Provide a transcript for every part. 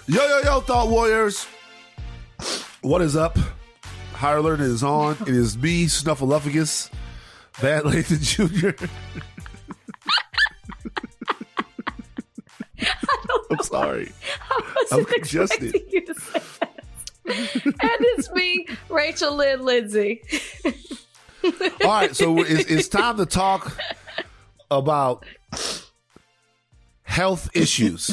Yo, Thought Warriors. What is up? Higher Learning is on. It is me, Snuffleupagus, Van Lathan Jr. I'm sorry. I'm congested. You to say that. And it's me, Rachel Lynn Lindsay. All right, so it's time to talk about health issues.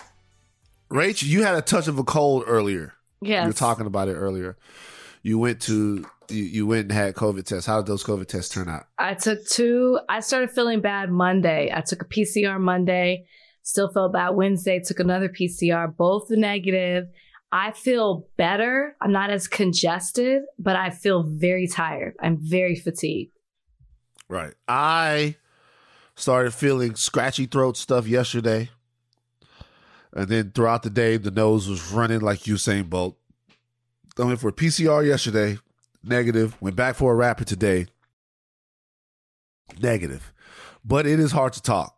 Rach, you had a touch of a cold earlier. Yes. You were talking about it earlier. You went and had COVID tests. How did those COVID tests turn out? I took two. I started feeling bad Monday. I took a PCR Monday. Still felt bad Wednesday. Took another PCR. Both negative. I feel better. I'm not as congested, but I feel very tired. I'm very fatigued. Right. I started feeling scratchy throat stuff yesterday. And then throughout the day, the nose was running like Usain Bolt. I went for a PCR yesterday, negative. Went back for a rapid today, negative. But it is hard to talk.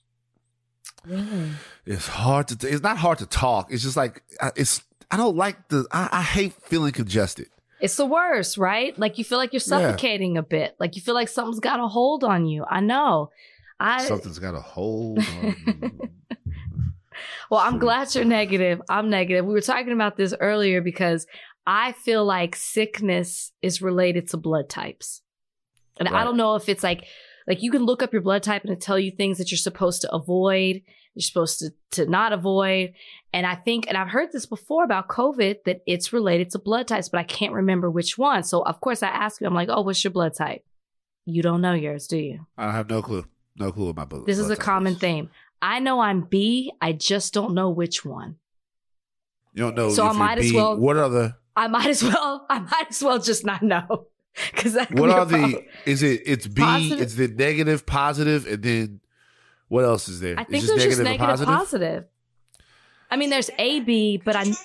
Really? It's hard to. It's not hard to talk. It's just like I don't like I hate feeling congested. It's the worst, right? Like you feel like you're suffocating a bit. Like you feel like something's got a hold on you. I know. Something's got a hold on you. Well, I'm glad you're negative. I'm negative. We were talking about this earlier because I feel like sickness is related to blood types. And right. I don't know if it's like you can look up your blood type and it'll tell you things that you're supposed to avoid, you're supposed to not avoid. And I think, and I've heard this before about COVID, that it's related to blood types, but I can't remember which one. So of course I ask you, I'm like, oh, what's your blood type? You don't know yours, do you? I have no clue. No clue what my blood type is. This is a common theme. I know I'm B. I just don't know which one. You don't know. So I might as well. What are the? I might as well just not know. Because that. What are the? It's B. Positive? It's the negative, positive, and then what else is there? I think there's just negative, positive. I mean, there's AB, but I.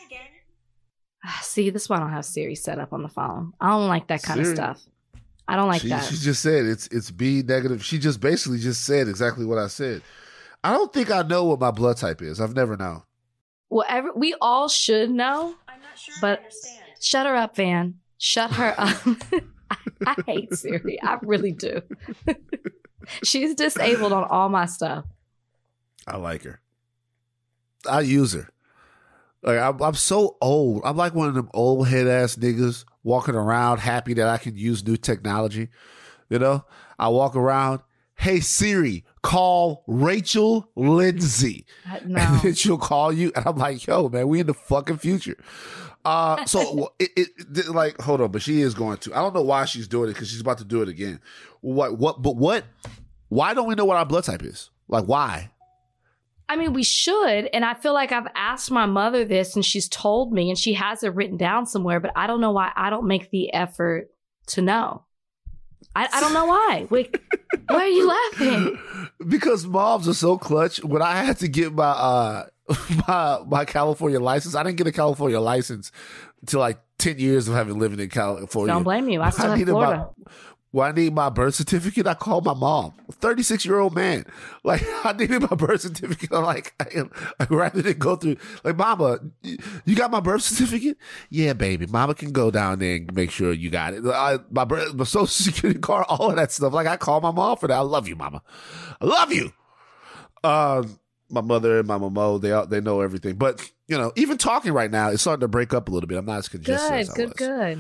See, this is why I don't have Siri set up on the phone. I don't like that kind of stuff. I don't like that. She just said it's B negative. She just basically just said exactly what I said. I don't think I know what my blood type is. I've never known. Well, we all should know. I'm not sure but I understand. Shut her up, Van. Shut her up. I hate Siri. I really do. She's disabled on all my stuff. I like her. I use her. Like I'm so old. I'm like one of them old head ass niggas walking around happy that I can use new technology. You know, I walk around. Hey Siri, call Rachel Lindsay. No. And then she'll call you. And I'm like, yo, man, we in the fucking future. So it like, hold on, but she is going to. I don't know why she's doing it because she's about to do it again. Why don't we know what our blood type is? Like, why? I mean, we should. And I feel like I've asked my mother this and she's told me and she has it written down somewhere, but I don't know why I don't make the effort to know. I don't know why. Wait, why are you laughing? Because moms are so clutch. When I had to get my my California license, I didn't get a California license until like 10 years of having lived in California. Don't blame you. I still have Florida. When I need my birth certificate, I called my mom, a 36-year-old man. Like, I needed my birth certificate. I'm like, I rather than go through, like, Mama, you got my birth certificate? Yeah, baby. Mama can go down there and make sure you got it. My social security card, all of that stuff. Like, I call my mom for that. I love you, Mama. I love you. My mother and my mama, they know everything. But, you know, even talking right now, it's starting to break up a little bit. I'm not as congested as I was. Good.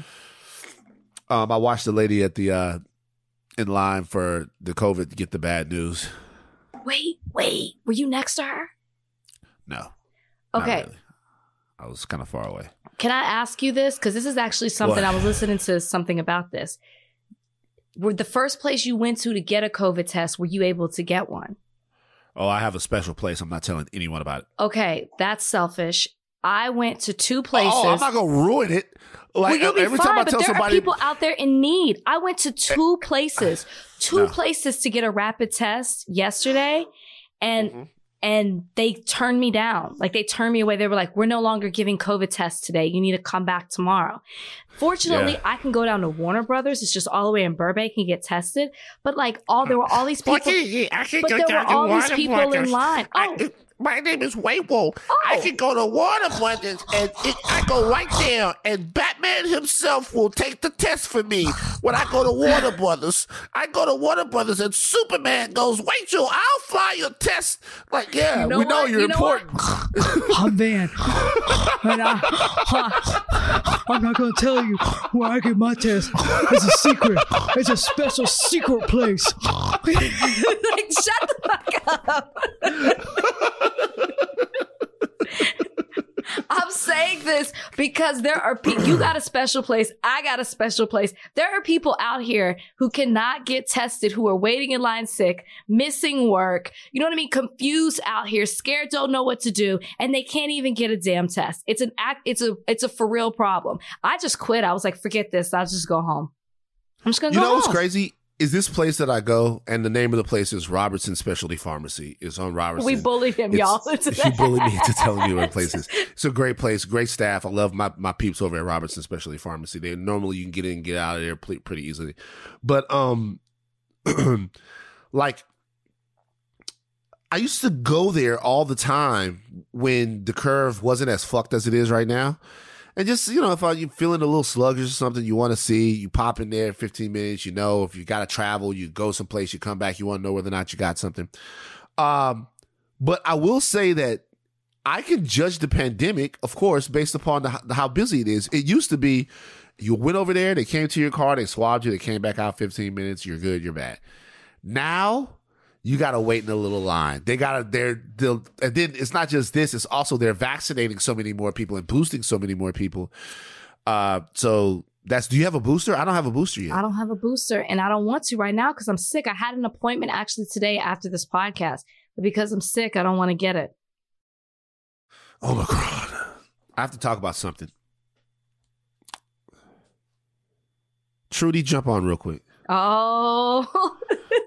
I watched the lady at the in line for the COVID to get the bad news. Wait. Were you next to her? No. Okay. Really. I was kind of far away. Can I ask you this? Because this is actually something, I was listening to something about this. Were the first place you went to get a COVID test, were you able to get one? Oh, I have a special place. I'm not telling anyone about it. Okay, that's selfish. I went to two places. Oh, I'm not going to ruin it. Like, well, every time I tell somebody. There are people out there in need. I went to two places to get a rapid test yesterday, and they turned me down. Like, they turned me away. They were like, we're no longer giving COVID tests today. You need to come back tomorrow. Fortunately, I can go down to Warner Brothers. It's just all the way in Burbank and get tested. But like, there were all these people. But there were all these people in line. Oh, My name is Waywo. I can go to Warner Brothers and I go right there, and Batman himself will take the test for me when I go to Warner Brothers. I go to Warner Brothers and Superman goes, Rachel, I'll fly your test. Like, yeah, You know we know what? you're You know important. I'm Van. And I'm not going to tell you where I get my test. It's a secret. It's a special secret place. Like, shut the fuck up. I'm saying this because there are you got a special place. I got a special place. There are people out here who cannot get tested, who are waiting in line sick, missing work. You know what I mean? Confused out here, scared, don't know what to do, and they can't even get a damn test. It's a for real problem. I just quit. I was like, forget this. I'll just go home. I'm just gonna go home. You know what's crazy? Is this place that I go, and the name of the place is Robertson Specialty Pharmacy. It's on Robertson. We bullied him, y'all. He bullied me into telling me where the place is. It's a great place, great staff. I love my peeps over at Robertson Specialty Pharmacy. They normally you can get in and get out of there pretty easily. But like I used to go there all the time when the curve wasn't as fucked as it is right now. And just, you know, if you're feeling a little sluggish or something you want to see, you pop in there 15 minutes, you know, if you got to travel, you go someplace, you come back, you want to know whether or not you got something. But I will say that I can judge the pandemic, of course, based upon how busy it is. It used to be you went over there, they came to your car, they swabbed you, they came back out 15 minutes, you're good, you're bad. Now, you got to wait in a little line. And then it's not just this, it's also they're vaccinating so many more people and boosting so many more people. So do you have a booster? I don't have a booster yet. I don't have a booster, and I don't want to right now because I'm sick. I had an appointment actually today after this podcast, but because I'm sick, I don't want to get it. Oh my God. I have to talk about something. Trudy, jump on real quick. Oh.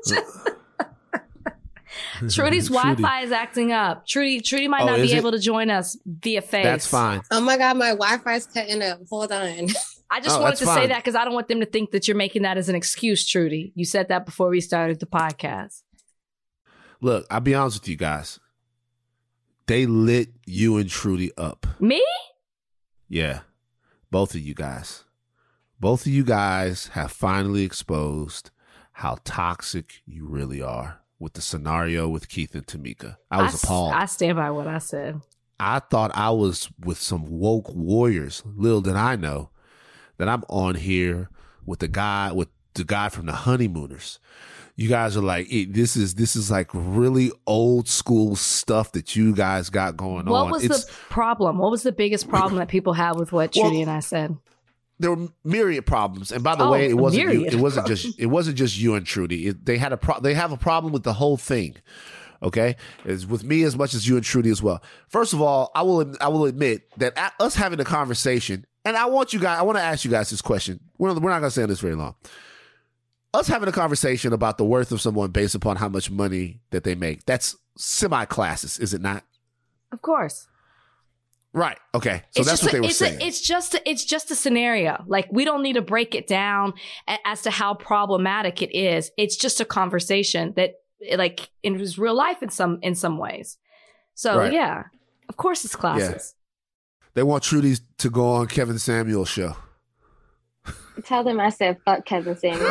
Trudy's Wi-Fi is acting up. Trudy might not be able to join us via Face. That's fine. Oh my God, my Wi-Fi's cutting up. Hold on. I just wanted to say that because I don't want them to think that you're making that as an excuse, Trudy. You said that before we started the podcast. Look, I'll be honest with you guys. They lit you and Trudy up. Me? Yeah. Both of you guys. Both of you guys have finally exposed how toxic you really are. With the scenario with Keith and Tamika. I was appalled. I stand by what I said. I thought I was with some woke warriors. Little did I know that I'm on here with the guy from the Honeymooners. You guys are like, this is like really old school stuff that you guys got going on. What was the problem? What was the biggest problem that people had with what Trudy and I said? There were myriad problems, and by the way, it wasn't just you and Trudy. They have a problem with the whole thing. Okay, it's with me as much as you and Trudy as well. First of all, I will admit that us having a conversation, and I want to ask you guys this question. We're not going to stay on this very long. Us having a conversation about the worth of someone based upon how much money that they make. That's semi-classes, is it not? Of course. Right. Okay. So that's what they were saying. It's just a scenario. Like, we don't need to break it down as to how problematic it is. It's just a conversation that, like, in real life in some ways. So right. Yeah, of course it's classes. Yeah. They want Trudy to go on Kevin Samuel's show. Tell them I said fuck Kevin Samuel.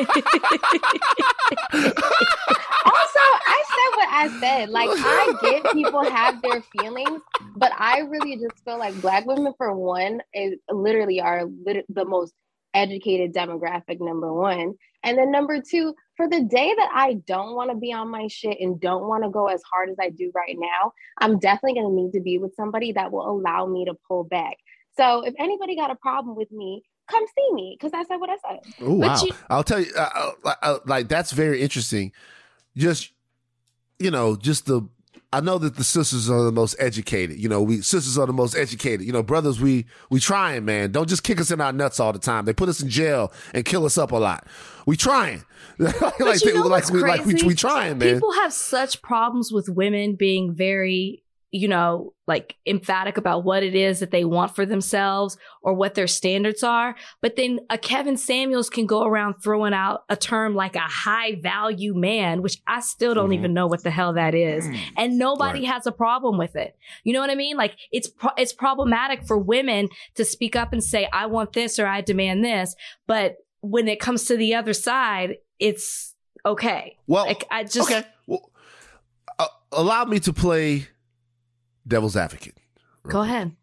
Also, I said what I said. Like, I get people have their feelings, but I really just feel like Black women, for one, are the most educated demographic, number one. And then number two, for the day that I don't want to be on my shit and don't want to go as hard as I do right now, I'm definitely going to need to be with somebody that will allow me to pull back. So if anybody got a problem with me, come see me, because I said what I said. Oh, wow. I'll tell you, like, that's very interesting. Just, you know, I know that the sisters are the most educated. You know, sisters are the most educated. You know, brothers, we trying, man. Don't just kick us in our nuts all the time. They put us in jail and kill us up a lot. We trying. We trying, man. People have such problems with women being very like emphatic about what it is that they want for themselves or what their standards are. But then a Kevin Samuels can go around throwing out a term like a high value man, which I still don't even know what the hell that is. And nobody has a problem with it. You know what I mean? Like it's problematic for women to speak up and say, I want this or I demand this. But when it comes to the other side, it's okay. Well, like, okay. Well, allow me to play devil's advocate. Go ahead.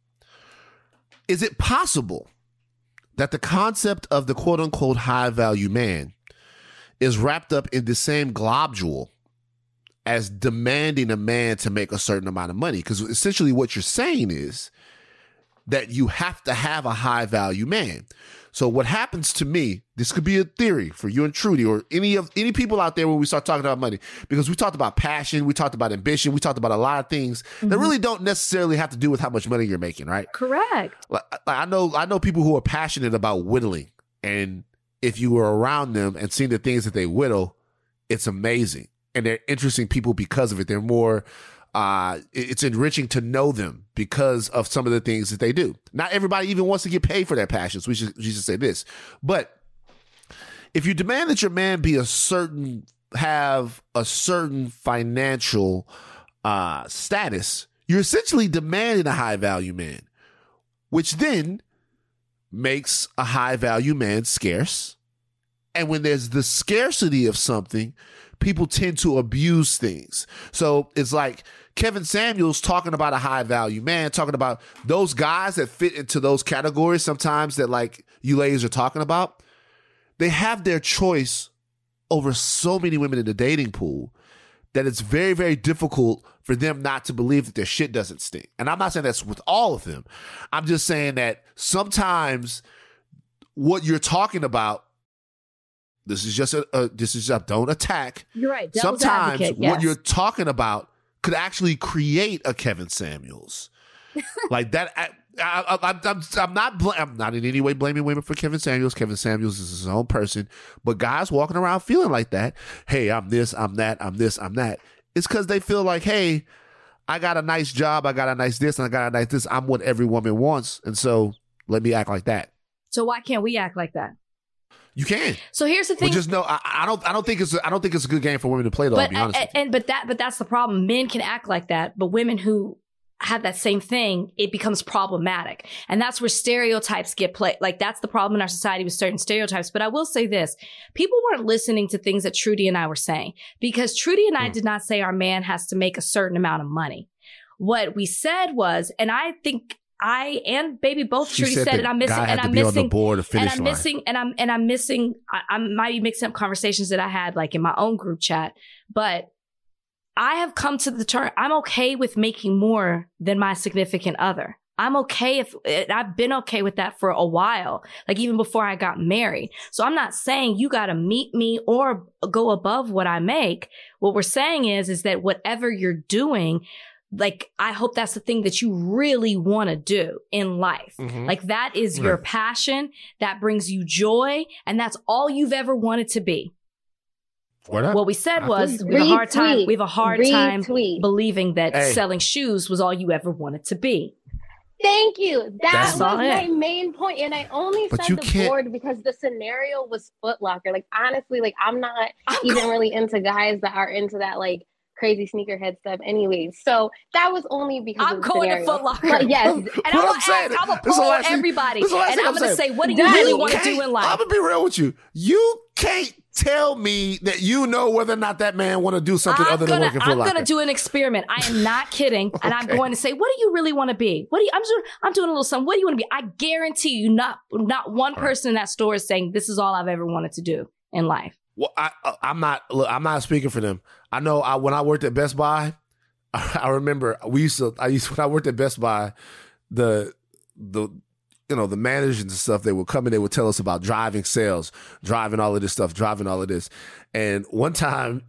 Is it possible that the concept of the quote unquote high value man is wrapped up in the same globule as demanding a man to make a certain amount of money? Because essentially what you're saying is that you have to have a high value man. So what happens to me, this could be a theory for you and Trudy or any people out there when we start talking about money, because we talked about passion, we talked about ambition, we talked about a lot of things that really don't necessarily have to do with how much money you're making, right? Correct. I know people who are passionate about whittling, and if you were around them and seen the things that they whittle, it's amazing. And they're interesting people because of it. They're more it's enriching to know them because of some of the things that they do. Not everybody even wants to get paid for their passions. We should say this. But if you demand that your man have a certain financial status, you're essentially demanding a high value man, which then makes a high value man scarce. And when there's the scarcity of something, people tend to abuse things. So it's like Kevin Samuels talking about a high value man, talking about those guys that fit into those categories sometimes that like you ladies are talking about. They have their choice over so many women in the dating pool that it's very, very difficult for them not to believe that their shit doesn't stink. And I'm not saying that's with all of them. I'm just saying that sometimes what you're talking about, this is just don't attack. You're right. Sometimes advocate, yes. What you're talking about could actually create a Kevin Samuels. Like that. I'm not in any way blaming women for Kevin Samuels. Kevin Samuels is his own person, but guys walking around feeling like that. Hey, I'm this, I'm that, I'm this, I'm that. It's because they feel like, hey, I got a nice job, I got a nice this, and I got a nice this. I'm what every woman wants, and so let me act like that. So why can't we act like that? You can. So here's the thing. But just know, I don't think it's a good game for women to play, though. I'll be honest with you. But that's the problem. Men can act like that, but women who have that same thing, it becomes problematic. And that's where stereotypes get played. Like that's the problem in our society with certain stereotypes. But I will say this, people weren't listening to things that Trudy and I were saying, because Trudy and I did not say our man has to make a certain amount of money. What we said was, and I think I and baby both Trudy said it. I'm missing, and I'm missing, and I'm missing. I might be mixing up conversations that I had like in my own group chat, but I have come to the term. I'm okay with making more than my significant other. I'm okay I've been okay with that for a while, like even before I got married. So I'm not saying you got to meet me or go above what I make. What we're saying is that whatever you're doing, like, I hope that's the thing that you really want to do in life. Mm-hmm. Like that is your passion that brings you joy. And that's all you've ever wanted to be. What we said was we have a hard time believing that selling shoes was all you ever wanted to be. Thank you. That was my main point. And I only said the board because the scenario was Foot Locker. Like, honestly, like I'm not even really into guys that are into that, like, crazy sneakerhead stuff anyways. So that was only because I'm going to Foot Locker. But yes. And I'm going to poll everybody. And I'm going to say, what do you really want to do in life? I'm going to be real with you. You can't tell me that you know whether or not that man want to do something other than working for Foot Locker. I'm going to do an experiment. I am not kidding. And I'm going to say, what do you really want to be? I'm doing a little something. What do you want to be? I guarantee you not one person in that store is saying, this is all I've ever wanted to do in life. Well, I'm not speaking for them. I know when I worked at Best Buy, I remember when I worked at Best Buy, the managers and stuff, they would come in, they would tell us about driving sales, driving all of this stuff, driving all of this. And one time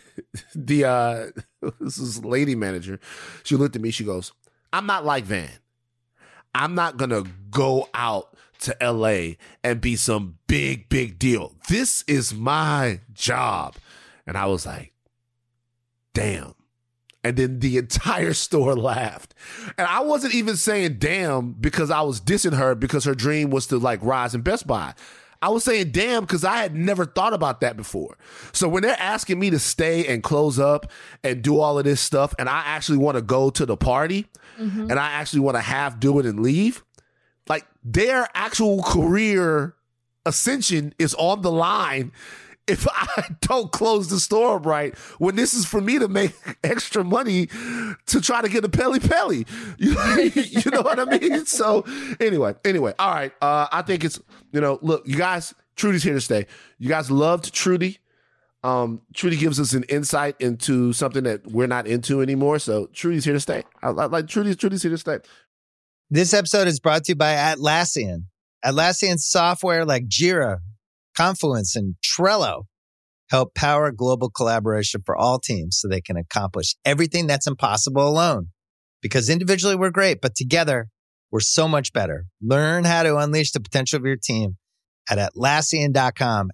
this is lady manager, she looked at me, she goes, I'm not like Van. I'm not going to go out to LA and be some big deal. This is my job. And I was like, damn, And then the entire store laughed. And I wasn't even saying damn because I was dissing her because her dream was to like rise in Best Buy. I was saying damn because I had never thought about that before. So when they're asking me to stay and close up and do all of this stuff, and I actually want to go to the party, and I actually want to half do it and leave, like their actual career ascension is on the line if I don't close the store up right, when this is for me to make extra money to try to get a Peli Peli. You know what I mean? So anyway, all right. I think it's, look, you guys, Trudy's here to stay. You guys loved Trudy. Trudy gives us an insight into something that we're not into anymore. So Trudy's here to stay. I like Trudy's here to stay. This episode is brought to you by Atlassian. Atlassian software like Jira, Confluence, and Trello help power global collaboration for all teams so they can accomplish everything that's impossible alone. Because individually we're great, but together we're so much better. Learn how to unleash the potential of your team at Atlassian.com.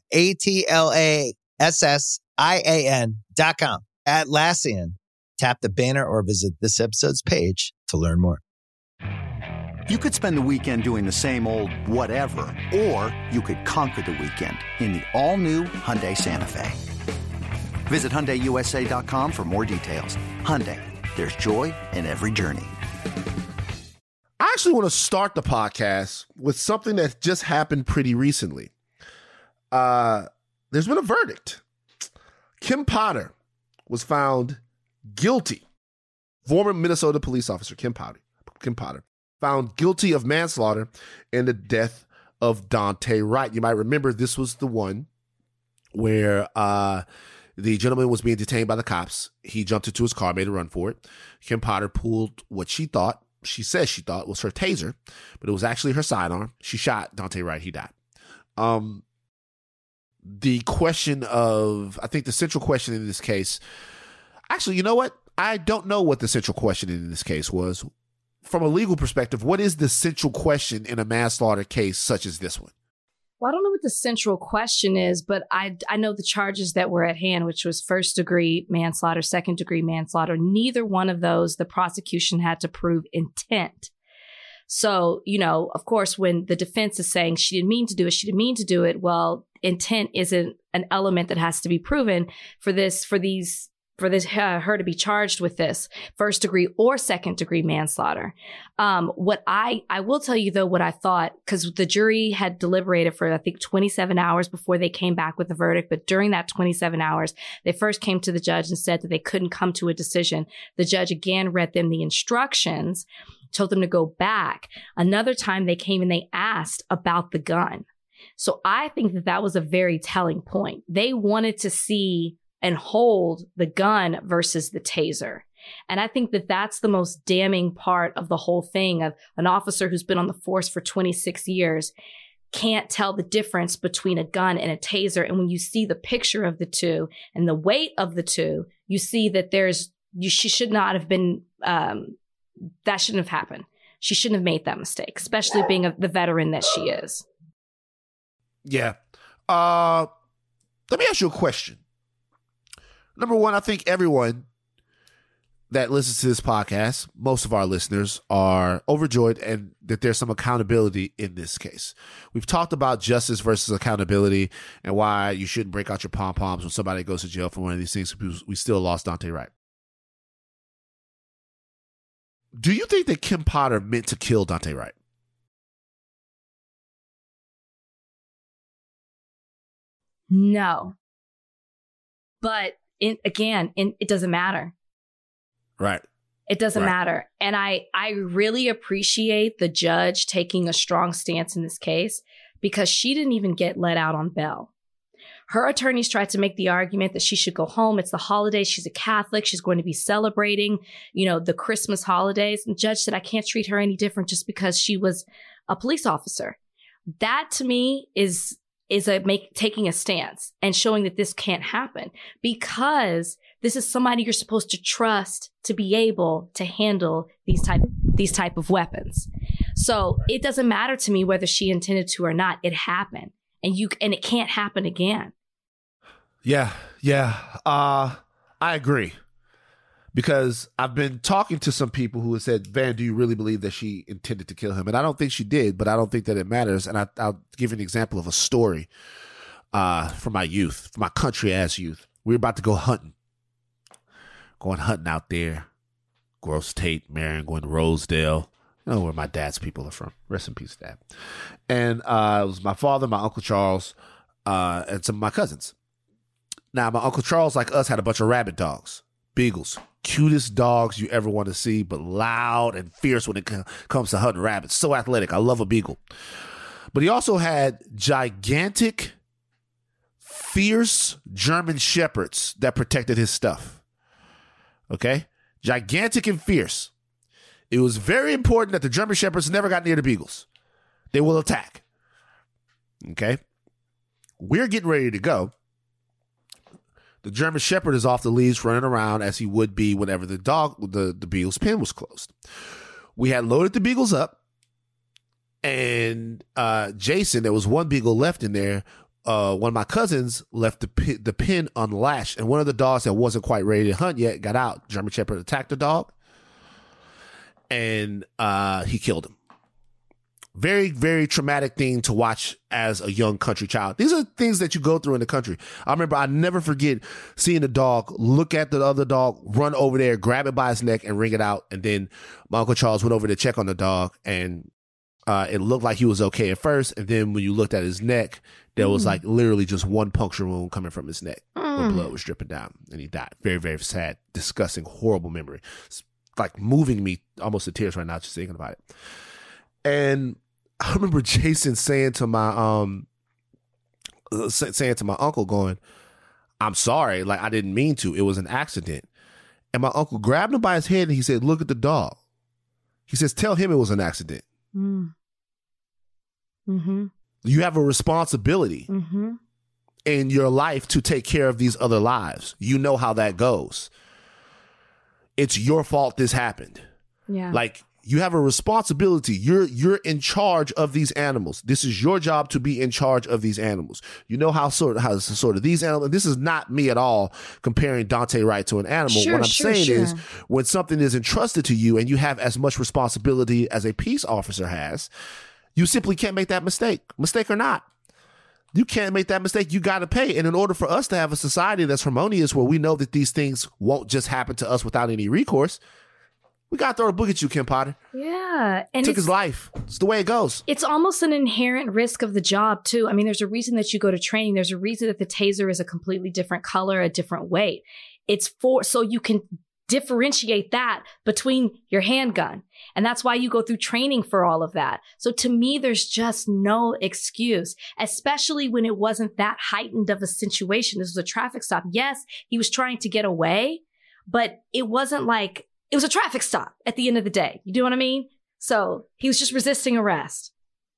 Atlassian.com. Atlassian. Tap the banner or visit this episode's page to learn more. You could spend the weekend doing the same old whatever, or you could conquer the weekend in the all-new Hyundai Santa Fe. Visit HyundaiUSA.com for more details. Hyundai, there's joy in every journey. I actually want to start the podcast with something that just happened pretty recently. There's been a verdict. Kim Potter was found guilty. Former Minnesota police officer Kim Potter found guilty of manslaughter in the death of Daunte Wright. You might remember this was the one where the gentleman was being detained by the cops. He jumped into his car, made a run for it. Kim Potter pulled what she says she thought was her taser, but it was actually her sidearm. She shot Daunte Wright. He died. The question of, I think the central question in this case, actually, you know what? I don't know what the central question in this case was. From a legal perspective, what is the central question in a manslaughter case such as this one? Well, I don't know what the central question is, but I know the charges that were at hand, which was first-degree manslaughter, second-degree manslaughter. Neither one of those, the prosecution had to prove intent. So, of course, when the defense is saying she didn't mean to do it, well, intent isn't an element that has to be proven for her to be charged with this first degree or second degree manslaughter. What I will tell you though, what I thought, because the jury had deliberated for, I think, 27 hours before they came back with the verdict. But during that 27 hours, they first came to the judge and said that they couldn't come to a decision. The judge again read them the instructions, told them to go back. Another time they came and they asked about the gun. So I think that was a very telling point. They wanted to see and hold the gun versus the taser. And I think that that's the most damning part of the whole thing, of an officer who's been on the force for 26 years can't tell the difference between a gun and a taser. And when you see the picture of the two and the weight of the two, you see that she should not have been, that shouldn't have happened. She shouldn't have made that mistake, especially being the veteran that she is. Yeah. Let me ask you a question. Number one, I think everyone that listens to this podcast, most of our listeners, are overjoyed and that there's some accountability in this case. We've talked about justice versus accountability and why you shouldn't break out your pom-poms when somebody goes to jail for one of these things. We still lost Daunte Wright. Do you think that Kim Potter meant to kill Daunte Wright? No. But it doesn't matter. Right. It doesn't matter. And I really appreciate the judge taking a strong stance in this case, because she didn't even get let out on bail. Her attorneys tried to make the argument that she should go home. It's the holidays. She's a Catholic. She's going to be celebrating, the Christmas holidays. And the judge said, I can't treat her any different just because she was a police officer. That to me is taking a stance and showing that this can't happen, because this is somebody you're supposed to trust to be able to handle these type of weapons. So it doesn't matter to me whether she intended to or not. It happened, and it can't happen again. Yeah. I agree. because I've been talking to some people who have said, Van, do you really believe that she intended to kill him? And I don't think she did, but I don't think that it matters. And I'll give you an example of a story from my youth, from my country-ass youth. We were about to go hunting. Going hunting out there. Gross Tate, Marion, going to Rosedale. You know where my dad's people are from. Rest in peace, Dad. And it was my father, my Uncle Charles, and some of my cousins. Now, my Uncle Charles, like us, had a bunch of rabbit dogs. Beagles. Cutest dogs you ever want to see, but loud and fierce when it comes to hunting rabbits. So athletic. I love a beagle. But he also had gigantic, fierce German shepherds that protected his stuff. Okay? Gigantic and fierce. It was very important that the German shepherds never got near the beagles. They will attack. Okay? We're getting ready to go. The German shepherd is off the leash running around as he would be whenever the beagle's pen was closed. We had loaded the beagles up, and Jason, there was one beagle left in there. One of my cousins left the pen unlatched, and one of the dogs that wasn't quite ready to hunt yet got out. German shepherd attacked the dog, and he killed him. Very, very traumatic thing to watch as a young country child. These are things that you go through in the country. I never forget seeing the dog look at the other dog, run over there, grab it by its neck and wring it out. And then my Uncle Charles went over to check on the dog, and it looked like he was okay at first. And then when you looked at his neck, there was like literally just one puncture wound coming from his neck where blood was dripping down, and he died. Very, very sad, disgusting, horrible memory. It's like moving me almost to tears right now just thinking about it. And I remember Jason saying to my uncle, going, "I'm sorry, like I didn't mean to. It was an accident." And my uncle grabbed him by his head and he said, "Look at the dog." He says, "Tell him it was an accident." Mm-hmm. You have a responsibility in your life to take care of these other lives. You know how that goes. It's your fault this happened. Yeah. Like, you have a responsibility. You're in charge of these animals. This is your job to be in charge of these animals. You know how sort of these animals. This is not me at all comparing Daunte Wright to an animal. What I'm saying is, when something is entrusted to you and you have as much responsibility as a peace officer has, you simply can't make that mistake. Mistake or not, you can't make that mistake. You got to pay. And in order for us to have a society that's harmonious, where we know that these things won't just happen to us without any recourse, we got to throw a book at you, Kim Potter. Yeah. And took his life. It's the way it goes. It's almost an inherent risk of the job, too. I mean, there's a reason that you go to training. There's a reason that the taser is a completely different color, a different weight. It's so you can differentiate that between your handgun. And that's why you go through training for all of that. So to me, there's just no excuse, especially when it wasn't that heightened of a situation. This was a traffic stop. Yes, he was trying to get away, but it wasn't like, it was a traffic stop at the end of the day. You do what I mean? So he was just resisting arrest.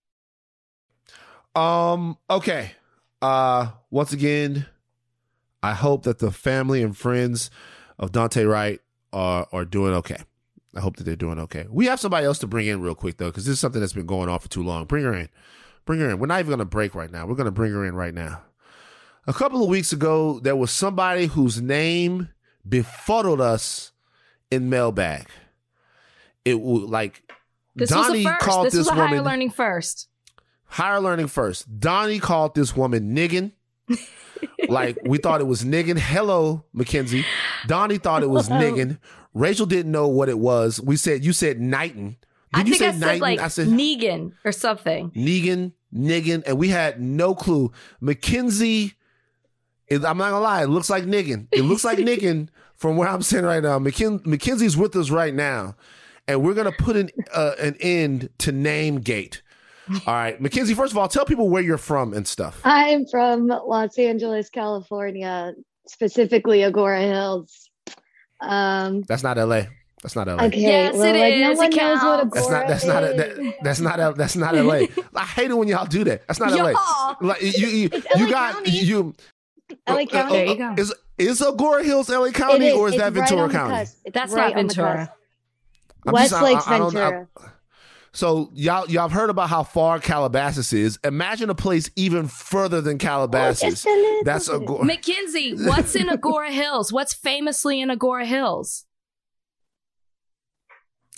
Okay. Once again, I hope that the family and friends of Daunte Wright are doing okay. I hope that they're doing okay. We have somebody else to bring in real quick, though, because this is something that's been going on for too long. Bring her in. Bring her in. We're not even going to break right now. We're going to bring her in right now. A couple of weeks ago, there was somebody whose name befuddled us in Mailbag. It was like this Donnie was a first. called this this was a woman higher learning first. Higher learning first. Donnie called this woman niggin. Like, we thought it was niggin. Hello, Mackenzie. Donnie thought it was niggin. Rachel didn't know what it was. You said nightin. I you think say I said nightin? like I said Negan or something. Negan, niggin, and we had no clue. Mackenzie, I'm not gonna lie, it looks like niggin. It looks like niggin from where I'm sitting right now. Mackenzie's with us right now, and we're gonna put an end to Namegate. All right, Mackenzie, first of all, tell people where you're from and stuff. I'm from Los Angeles, California, specifically Agora Hills. That's not LA. That's not LA. Okay, Yes, well, it like, is. no one It knows what counts. Agora That's not LA. I hate it when y'all do that. That's not LA. Y'all. Like you LA got County. you. LA County. There you go. Is Agora Hills LA County or is It's that Ventura right on the County? cusp. It's That's right not on the Ventura. cusp. Westlake's I don't- Ventura. So y'all have heard about how far Calabasas is. Imagine a place even further than Calabasas. just a little That's bit. Agora. Mackenzie, what's in Agora Hills? What's famously in Agora Hills?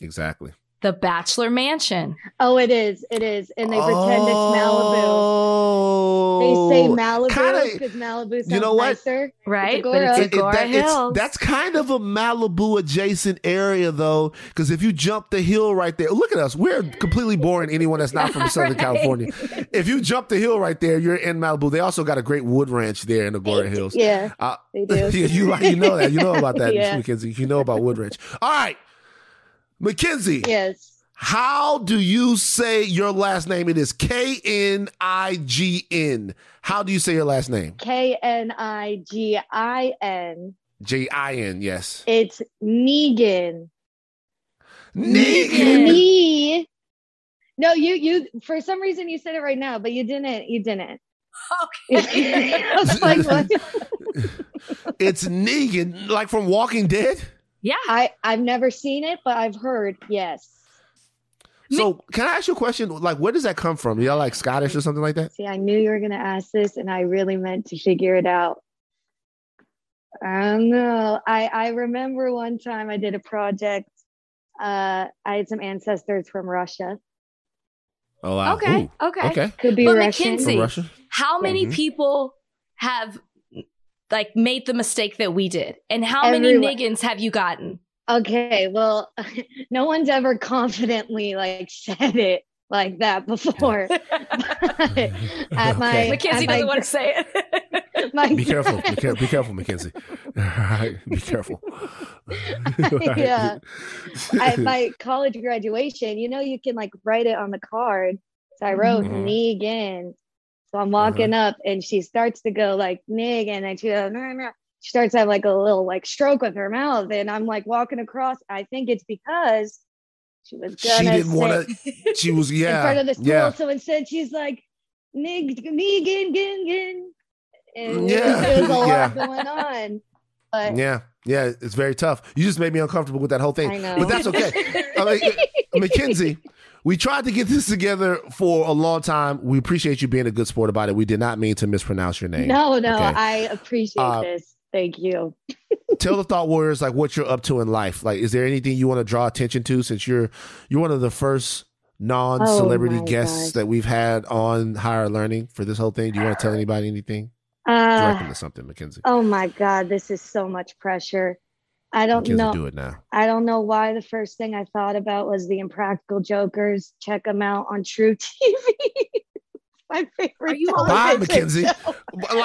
Exactly. The Bachelor Mansion. Oh, it is. It is. And they pretend it's Malibu. Oh. They say Malibu Kinda- because Malibu sounds you know what? nicer. Right? It's But it's Agora. Agora Hills. That's kind of a Malibu adjacent area, though, because if you jump the hill right there, look at us. We're completely boring anyone that's not from Southern Right. California. If you jump the hill right there, you're in Malibu. They also got a great wood ranch there in Agora Hills. Yeah, they do. Yeah, you know that. You know about that, Yeah. Mackenzie. You know about wood ranch. All right, Mackenzie. Yes. How do you say your last name? It is Knigin. How do you say your last name? Knigin. Jin. Yes. It's Negan. Negan. Me. No, you. For some reason, you said it right now, but you didn't. You didn't. Okay. I was like, what? It's Negan, like from Walking Dead. Yeah. I've never seen it, but I've heard. Yes. So, can I ask you a question? Like, where does that come from? Y'all like Scottish or something like that? See, I knew you were going to ask this, and I really meant to figure it out. I don't know. I remember one time I did a project. I had some ancestors from Russia. Oh, wow. Okay. Ooh, Okay. okay. Could be But Russian. Mackenzie- From Russia? How many Mhm. people have like made the mistake that we did? And how many Everyone. Niggins have you gotten? Okay, well, no one's ever confidently like said it like that before. But at my, Okay. Mackenzie at my doesn't want to say it. my- Be careful. Be careful, Mackenzie. All right. Be careful. Yeah. At my college graduation, you can like write it on the card. So I wrote Mhm. Negan. So I'm walking up and she starts to go like Negan, and she goes, no. She starts to have like a little like stroke with her mouth, and I'm like walking across. I think it's because she was She gonna didn't want sit to. She was, yeah. in front of the school. Yeah. So instead, she's like Negan, gin. And Yeah. there's a Yeah. lot going on. But Yeah. It's very tough. You just made me uncomfortable with that whole thing. I know. But that's okay. I mean, Mackenzie, we tried to get this together for a long time. We appreciate you being a good sport about it. We did not mean to mispronounce your name. no, Okay. I appreciate Uh, this. Thank you. Tell the Thought Warriors like what you're up to in life. Like, is there anything you want to draw attention to, since you're one of the first non-celebrity Oh my guests gosh. that we've had on Higher Learning for this whole thing? Do you want to tell anybody anything? Direct them to something, Mackenzie. Oh my God, this is so much pressure. I don't Mackenzie, know. do it now. I don't know why the first thing I thought about was the Impractical Jokers. Check them out on True TV. My favorite. Are you Bye, television Mackenzie. show.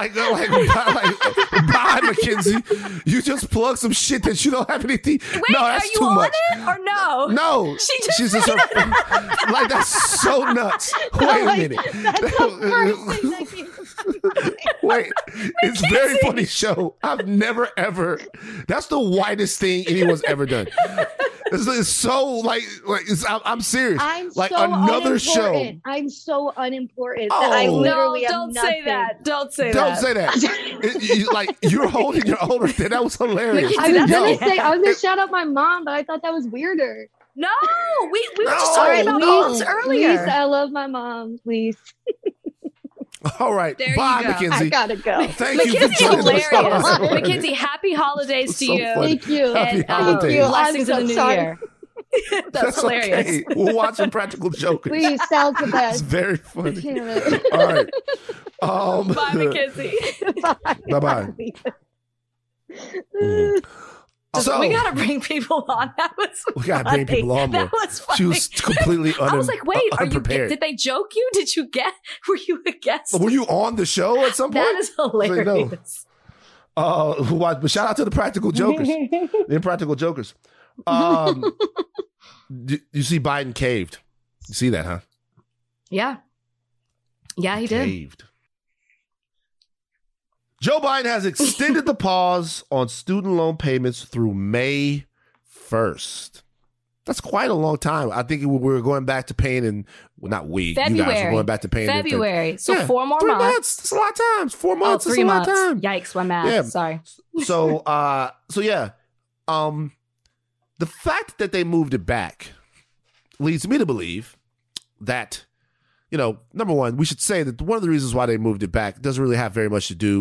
Bye, Mackenzie. You just plug some shit that you don't have anything. Wait, no, are that's you too on much. it or no? No, She just like that's so nuts. Wait a Like, minute. That's the first thing that came to mind. Wait, it's a very funny show. I've never ever. That's the whitest thing anyone's ever done. It's so like I'm serious. I'm like so another show. unimportant. I'm so unimportant that I Oh. literally No, have don't nothing. say that. Don't say Don't that. say that. Like you're holding your own right there. That was hilarious. I was Yo, gonna say I was gonna shout out my mom, but I thought that was weirder. No, we were just No, talking about no. moms earlier. Lisa, I love my mom. Please, all right. There you Bye, go. I Mackenzie. gotta go. Thank you for Mackenzie's joining us. hilarious. Mackenzie, happy holidays to So you. funny. Thank you. Happy And holidays. you. blessings I'm in the so new sorry. year. That's hilarious. Okay. We're watching Practical Jokers. Please, Sal's the It's best. very funny. Damn it. All right. Bye, Mackenzie. Bye-bye. So we gotta bring people on. That was we gotta bring funny. people on more. That was funny. She was completely I was like, wait, are you? unprepared. Did they joke you? Did you get? Were you a guest? Were you on the show at some point? That is hilarious. But shout out to the Practical Jokers, the Impractical Jokers. You see Biden caved. You see that, huh? Yeah. Yeah, he did. Caved. Joe Biden has extended the pause on student loan payments through May 1st. That's quite a long time. I think we're going back to paying in, well, not we, you guys are February. going back to paying in February. So Yeah, 4 more 3 months. months. That's a lot of times. 4 months. Oh, That's 3 a lot months. of time. Yikes, my math. Yeah. Sorry. So yeah. The fact that they moved it back leads me to believe that, number one, we should say that one of the reasons why they moved it back doesn't really have very much to do with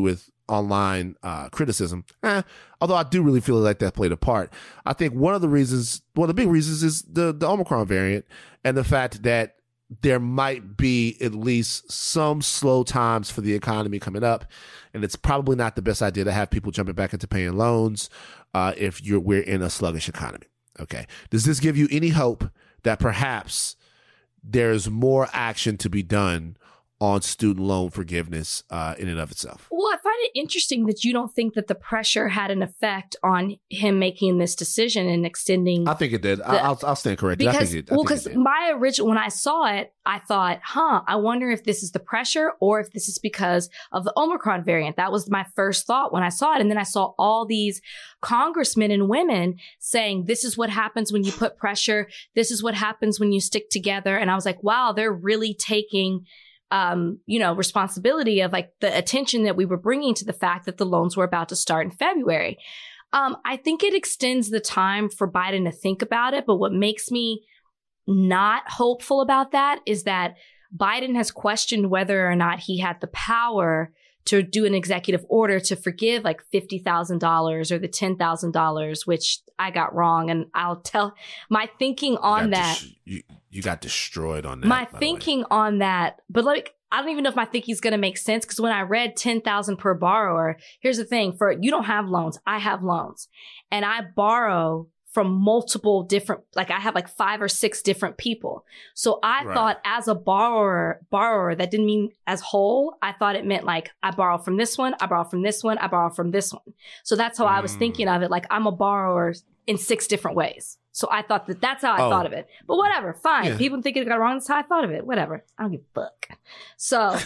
online criticism. Although I do really feel like that played a part. I think one of the big reasons is the Omicron variant and the fact that there might be at least some slow times for the economy coming up. And it's probably not the best idea to have people jumping back into paying loans if we're in a sluggish economy. Okay. Does this give you any hope that perhaps there's more action to be done on student loan forgiveness in and of itself? Well, I find it interesting that you don't think that the pressure had an effect on him making this decision and extending. I think it did. I'll stand corrected. Because my original, when I saw it, I thought, I wonder if this is the pressure or if this is because of the Omicron variant. That was my first thought when I saw it. And then I saw all these congressmen and women saying, this is what happens when you put pressure. This is what happens when you stick together. And I was like, wow, they're really taking responsibility of like the attention that we were bringing to the fact that the loans were about to start in February. I think it extends the time for Biden to think about it. But what makes me not hopeful about that is that Biden has questioned whether or not he had the power to do an executive order to forgive like $50,000 or the $10,000, which I got wrong. And I'll tell my thinking on that. You got destroyed on that. My thinking on that, but like, I don't even know if my thinking is going to make sense because when I read 10,000 per borrower, here's the thing: you don't have loans, I have loans, and I borrow from multiple different, like I have like 5 or 6 different people. So I thought as a borrower, that didn't mean as whole. I thought it meant like I borrow from this one, I borrow from this one, I borrow from this one. So that's how I was thinking of it. Like I'm a borrower in 6 different ways. So I thought that's how I thought of it. But whatever, fine. Yeah. People think it got wrong. That's how I thought of it. Whatever. I don't give a fuck. So,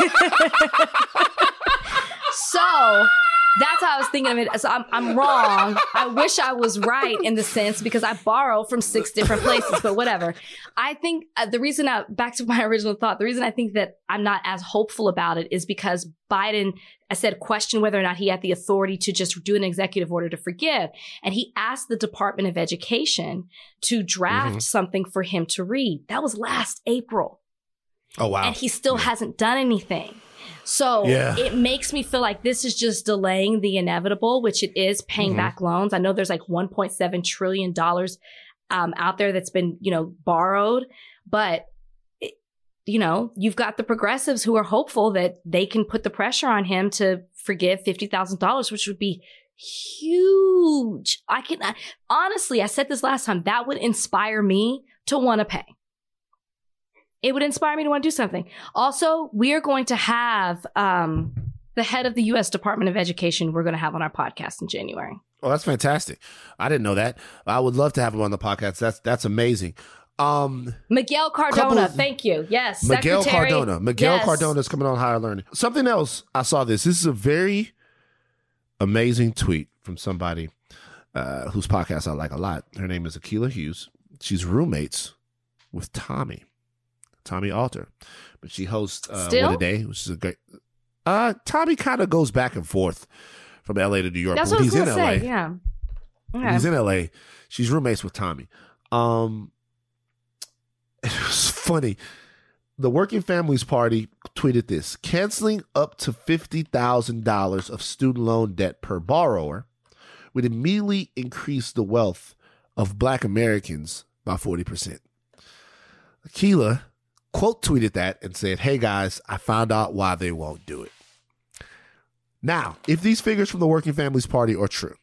that's how I was thinking of it. So I'm wrong. I wish I was right in the sense because I borrow from 6 different places, but whatever. I think the reason back to my original thought, the reason I think that I'm not as hopeful about it is because Biden, I said, questioned whether or not he had the authority to just do an executive order to forgive. And he asked the Department of Education to draft something for him to read. That was last April. Oh, wow. And he still hasn't done anything. So it makes me feel like this is just delaying the inevitable, which it is, paying back loans. I know there's like $1.7 trillion out there that's been, borrowed. But, you've got the progressives who are hopeful that they can put the pressure on him to forgive $50,000, which would be huge. Honestly, I said this last time, that would inspire me to want to pay. It would inspire me to want to do something. Also, we are going to have the head of the U.S. Department of Education we're going to have on our podcast in January. Oh, that's fantastic. I didn't know that. I would love to have him on the podcast. That's amazing. Miguel Cardona, thank you. Yes, Miguel Secretary. Cardona. Miguel Cardona is coming on Higher Learning. Something else, I saw this. This is a very amazing tweet from somebody whose podcast I like a lot. Her name is Akilah Hughes. She's roommates with Tommy Alter, but she hosts What a Day, which is a great. Tommy kind of goes back and forth from LA to New York. That's what I was going to say. Yeah, okay. He's in LA. She's roommates with Tommy. It was funny. The Working Families Party tweeted this: canceling up to $50,000 of student loan debt per borrower would immediately increase the wealth of Black Americans by 40%. Akilah quote tweeted that and said, "Hey guys, I found out why they won't do it." Now, if these figures from the Working Families Party are true,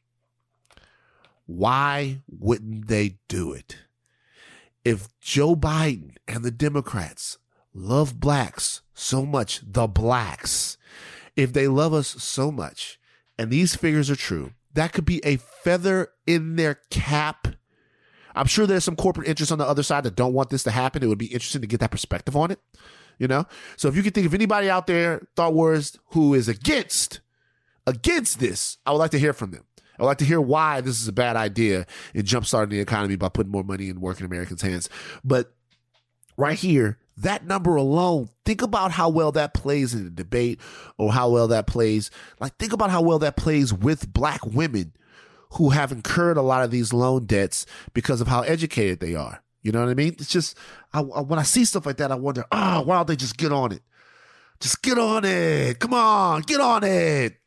why wouldn't they do it? If Joe Biden and the Democrats love blacks so much, the blacks, if they love us so much, and these figures are true, that could be a feather in their cap. I'm sure there's some corporate interests on the other side that don't want this to happen. It would be interesting to get that perspective on it, So if you could think of anybody out there, Thought Warriors, who is against this, I would like to hear from them. I would like to hear why this is a bad idea in jumpstarting the economy by putting more money in working Americans' hands. But right here, that number alone, think about how well that plays in the debate, or how well that plays. Think about how well that plays with Black women who have incurred a lot of these loan debts because of how educated they are. You know what I mean? It's just, when I see stuff like that, I wonder, why don't they just get on it? Just get on it. Come on, get on it.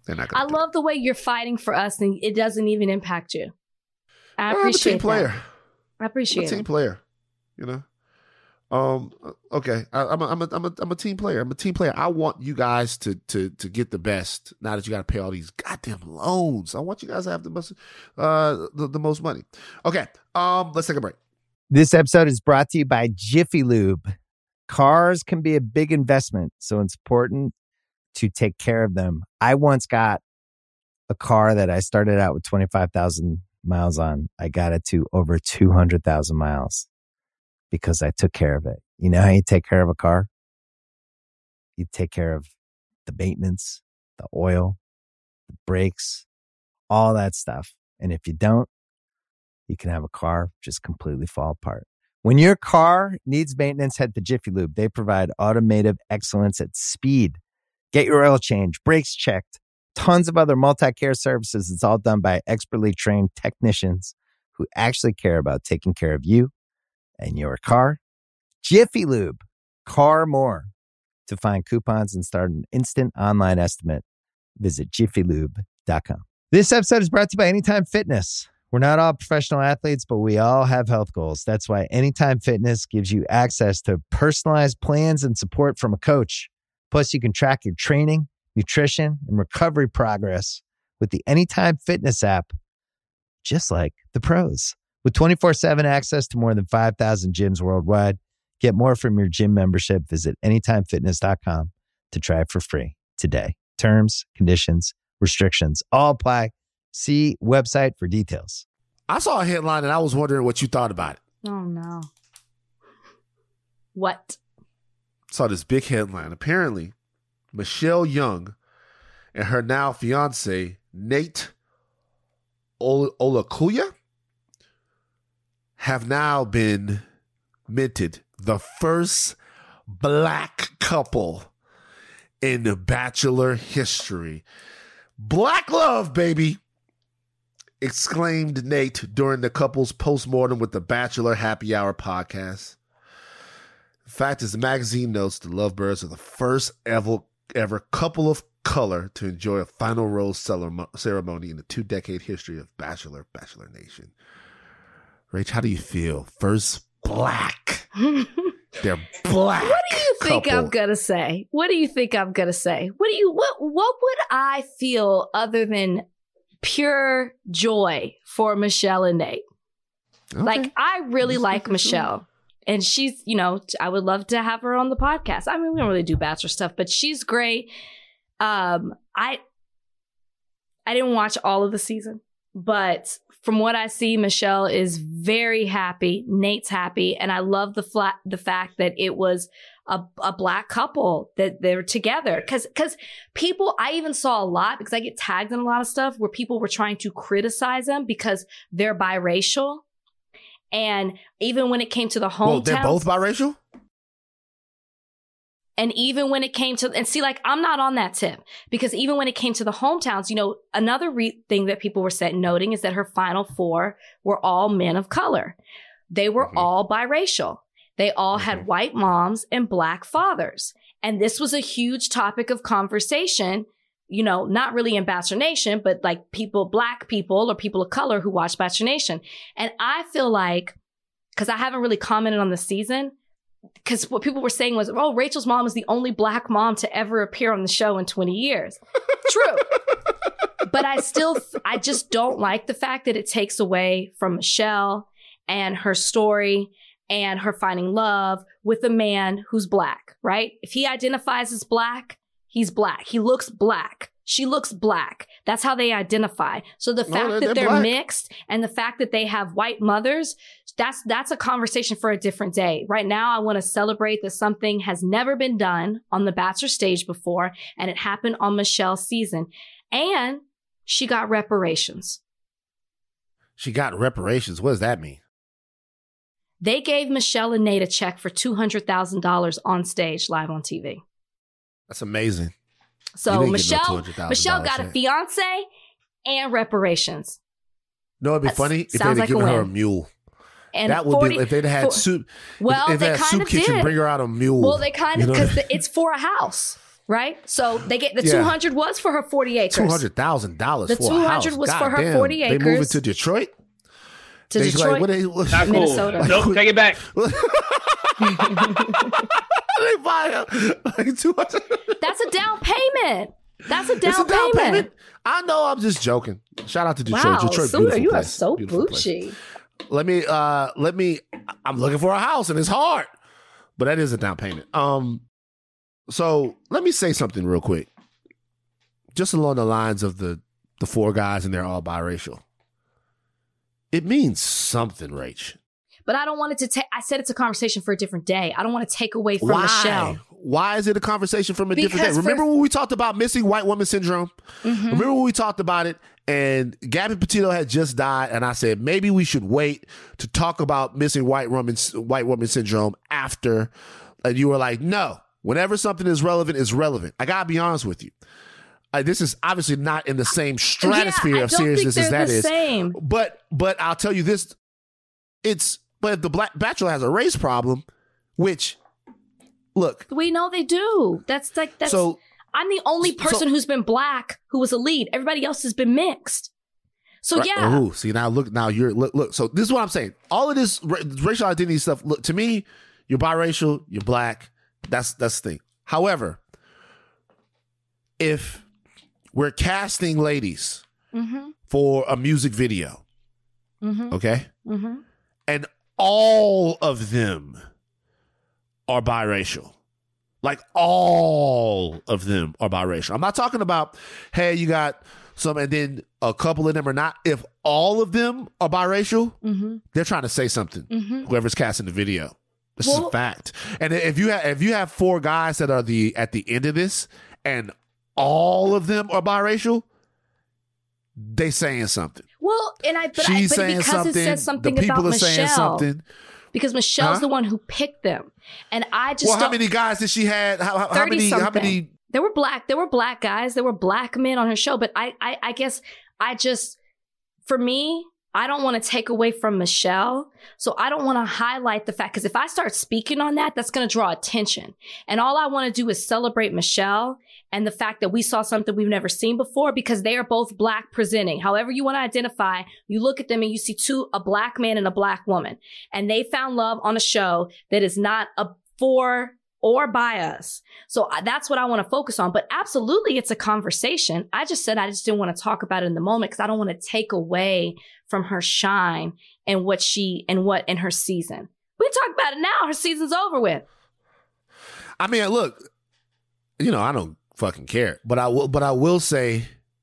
They're not I going to. love the way you're fighting for us and it doesn't even impact you. I I'm a appreciate team player. that. I I'm appreciate a team it. player. You know. Okay. I'm a team player. I'm a team player. I want you guys to get the best. Now that you got to pay all these goddamn loans, I want you guys to have the most the most money. Okay. Let's take a break. This episode is brought to you by Jiffy Lube. Cars can be a big investment, so it's important to take care of them. I once got a car that I started out with 25,000 miles on. I got it to over 200,000 miles because I took care of it. You know how you take care of a car? You take care of the maintenance, the oil, the brakes, all that stuff. And if you don't, you can have a car just completely fall apart. When your car needs maintenance, head to Jiffy Lube. They provide automotive excellence at speed. Get your oil change, brakes checked, tons of other multi-care services. It's all done by expertly trained technicians who actually care about taking care of you and your car. Jiffy Lube, car more. To find coupons and start an instant online estimate, visit jiffylube.com. This episode is brought to you by Anytime Fitness. We're not all professional athletes, but we all have health goals. That's why Anytime Fitness gives you access to personalized plans and support from a coach. Plus, you can track your training, nutrition, and recovery progress with the Anytime Fitness app, just like the pros. With 24/7 access to more than 5,000 gyms worldwide, get more from your gym membership. Visit anytimefitness.com to try it for free today. Terms, conditions, restrictions all apply. See website for details. I saw a headline and I was wondering what you thought about it. Oh, no. What? Saw this big headline. Apparently, Michelle Young and her now fiance, Nate Olakuya, have now been minted the first black couple in the Bachelor history. Black love, baby, exclaimed Nate during the couple's postmortem with the Bachelor Happy Hour podcast. The fact is, the magazine notes the Lovebirds are the first ever couple of color to enjoy a final rose ceremony in the 2-decade history of Bachelor Nation. Rach, how do you feel? First black. They're black. What do you think couple. I'm gonna say? What would I feel other than pure joy for Michelle and Nate? Okay. Like, I really like Michelle. And she's, I would love to have her on the podcast. I mean, we don't really do Bachelor stuff, but she's great. I didn't watch all of the season, but from what I see, Michelle is very happy. Nate's happy. And I love the fact that it was a black couple, that they're together. Cause people, I even saw a lot, because I get tagged in a lot of stuff where people were trying to criticize them because they're biracial. And even when it came to the hometowns. Well, they're both biracial? And even when it came to, and see, like, I'm not on that tip, because even when it came to the hometowns, another thing that people were noting is that her final four were all men of color. They were all biracial. They all had white moms and black fathers. And this was a huge topic of conversation, not really in Bachelor Nation, but like black people or people of color who watch Bachelor Nation. And I feel like, because I haven't really commented on the season, because what people were saying was, oh, Rachel's mom is the only black mom to ever appear on the show in 20 years. True. But I just don't like the fact that it takes away from Michelle and her story and her finding love with a man who's black, right? If he identifies as black, he's black. He looks black. She looks black. That's how they identify. So the fact that they're black. mixed and the fact that they have white mothers, that's a conversation for a different day. Right now, I want to celebrate that something has never been done on the Bachelor stage before, and it happened on Michelle's season. And she got reparations. She got reparations. What does that mean? They gave Michelle and Nate a check for $200,000 on stage, live on TV. That's amazing. So no Michelle $200,000 got a check. fiance and reparations. No, it'd be funny if they'd sounds have like given a her a win. mule. And That would be if they'd had soup. Well, if they had kind soup of kitchen, did. bring her out a mule. Well, they kind of, because it's for a house. right? So they get the Yeah. 200 was for her 40 acres. $200,000 The for a house. 200 was God for her damn. 40 They moving acres. to Detroit? To They Detroit. what Not cool. Minnesota. Nope, take it back. they buy like 200. That's a down payment. That's a It's a down down payment. payment. I know. I'm just joking. Shout out to Detroit. Wow, Detroit, Suda, beautiful you are place. so Beautiful place. bougie. Let me. I'm looking for a house and it's hard, but that is a down payment. So let me say something real quick, just along the lines of the four guys and they're all biracial. It means something, Rach. But I don't want it to take, I said it's a conversation for a different day. I don't want to take away from Why? Michelle. Why is it a conversation from a different Because day? for- Remember when we talked about missing white woman syndrome? Mm-hmm. Remember when we talked about it and Gabby Petito had just died and I said maybe we should wait to talk about missing white woman syndrome after, and you were like, no, whenever something is relevant, it's relevant. I gotta be honest with you. This is obviously not in the same stratosphere of seriousness as that is. Same. But I'll tell you this, but if the Black Bachelor has a race problem, which, look. We know they do. That's So I'm the only person who's been black who was a lead. Everybody else has been mixed. So right, yeah. Oh, see now you're look. So this is what I'm saying. All of this racial identity stuff. Look, to me, you're biracial, you're black. That's the thing. However, if we're casting ladies Mm-hmm. for a music video, Mm-hmm. okay, Mm-hmm. and all of them are biracial. Like all of them are biracial. I'm not talking about, hey, you got some and then a couple of them are not. If all of them are biracial, Mm-hmm. they're trying to say something. Mm-hmm. Whoever's casting the video. This is a fact. And if you have four guys that are at the end of this and all of them are biracial, they saying something. Well, but She's saying because something. it says something the people about are saying Michelle. something. Because Michelle's Huh? the one who picked them. And I just Well, how don't- many guys did she had? How 30 many? How something. many? There were black guys. There were black men on her show. But I guess for me, I don't want to take away from Michelle. So I don't want to highlight the fact, because if I start speaking on that, that's going to draw attention. And all I want to do is celebrate Michelle and the fact that we saw something we've never seen before, because they are both black presenting. However you want to identify, you look at them and you see a black man and a black woman. And they found love on a show that is not for or by us. So that's what I want to focus on. But absolutely, it's a conversation. I just said I just didn't want to talk about it in the moment because I don't want to take away from her shine and in her season. We can talk about it now. Her season's over with. I mean, look, I don't fucking care, but I will say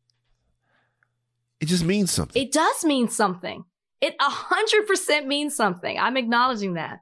it just means something. It does mean something. It 100% means something. I'm acknowledging that.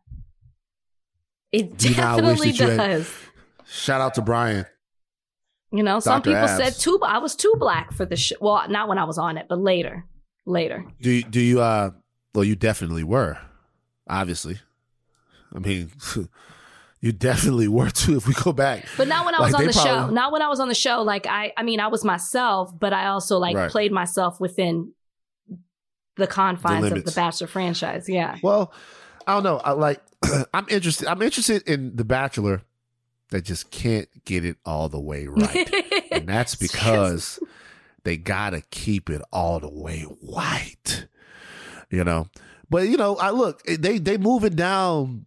It definitely does. Shout out to Brian. Some Dr. people Abs. said I was too black for the show. Well, not when I was on it, but later. Do you well, you definitely were, obviously. I mean, you definitely were too if we go back. But not when I was on the show. Not when I was on the show. Like I was myself, but I also played myself within the confines of the Bachelor franchise. Yeah. Well, I don't know. I'm interested in The Bachelor that just can't get it all the way right. And that's because they gotta keep it all the way white. But I look, they moving down,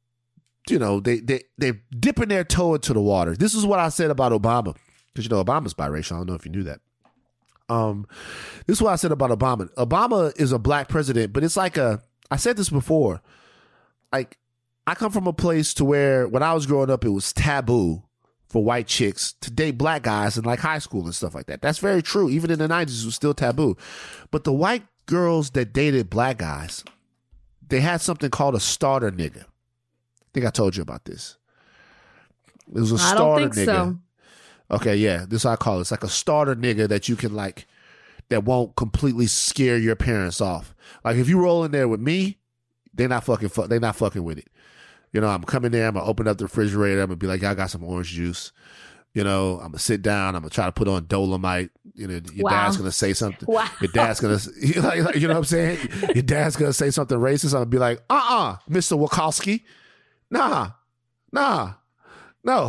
they dipping their toe into the water. This is what I said about Obama. Because Obama's biracial. I don't know if you knew that. This is what I said about Obama. Obama is a black president, but it's like I said this before. Like, I come from a place to where when I was growing up, it was taboo for white chicks to date black guys in high school and stuff like that. That's very true. Even in the 90s, it was still taboo. But the white girls that dated black guys, they had something called a starter nigga. I think I told you about this. It was a starter nigga. So. Okay, yeah. This is what I call it. It's like a starter nigga that you can that won't completely scare your parents off. Like if you roll in there with me, they're not fucking with it. I'm coming there, I'm gonna open up the refrigerator, I'm gonna be like, y'all got some orange juice. I'm gonna sit down, I'm gonna try to put on Dolomite. Your dad's gonna say something. Wow. Your dad's gonna, you know what I'm saying? Your dad's gonna say something racist. I'm gonna be like, Mr. Wachowski. Nah, no.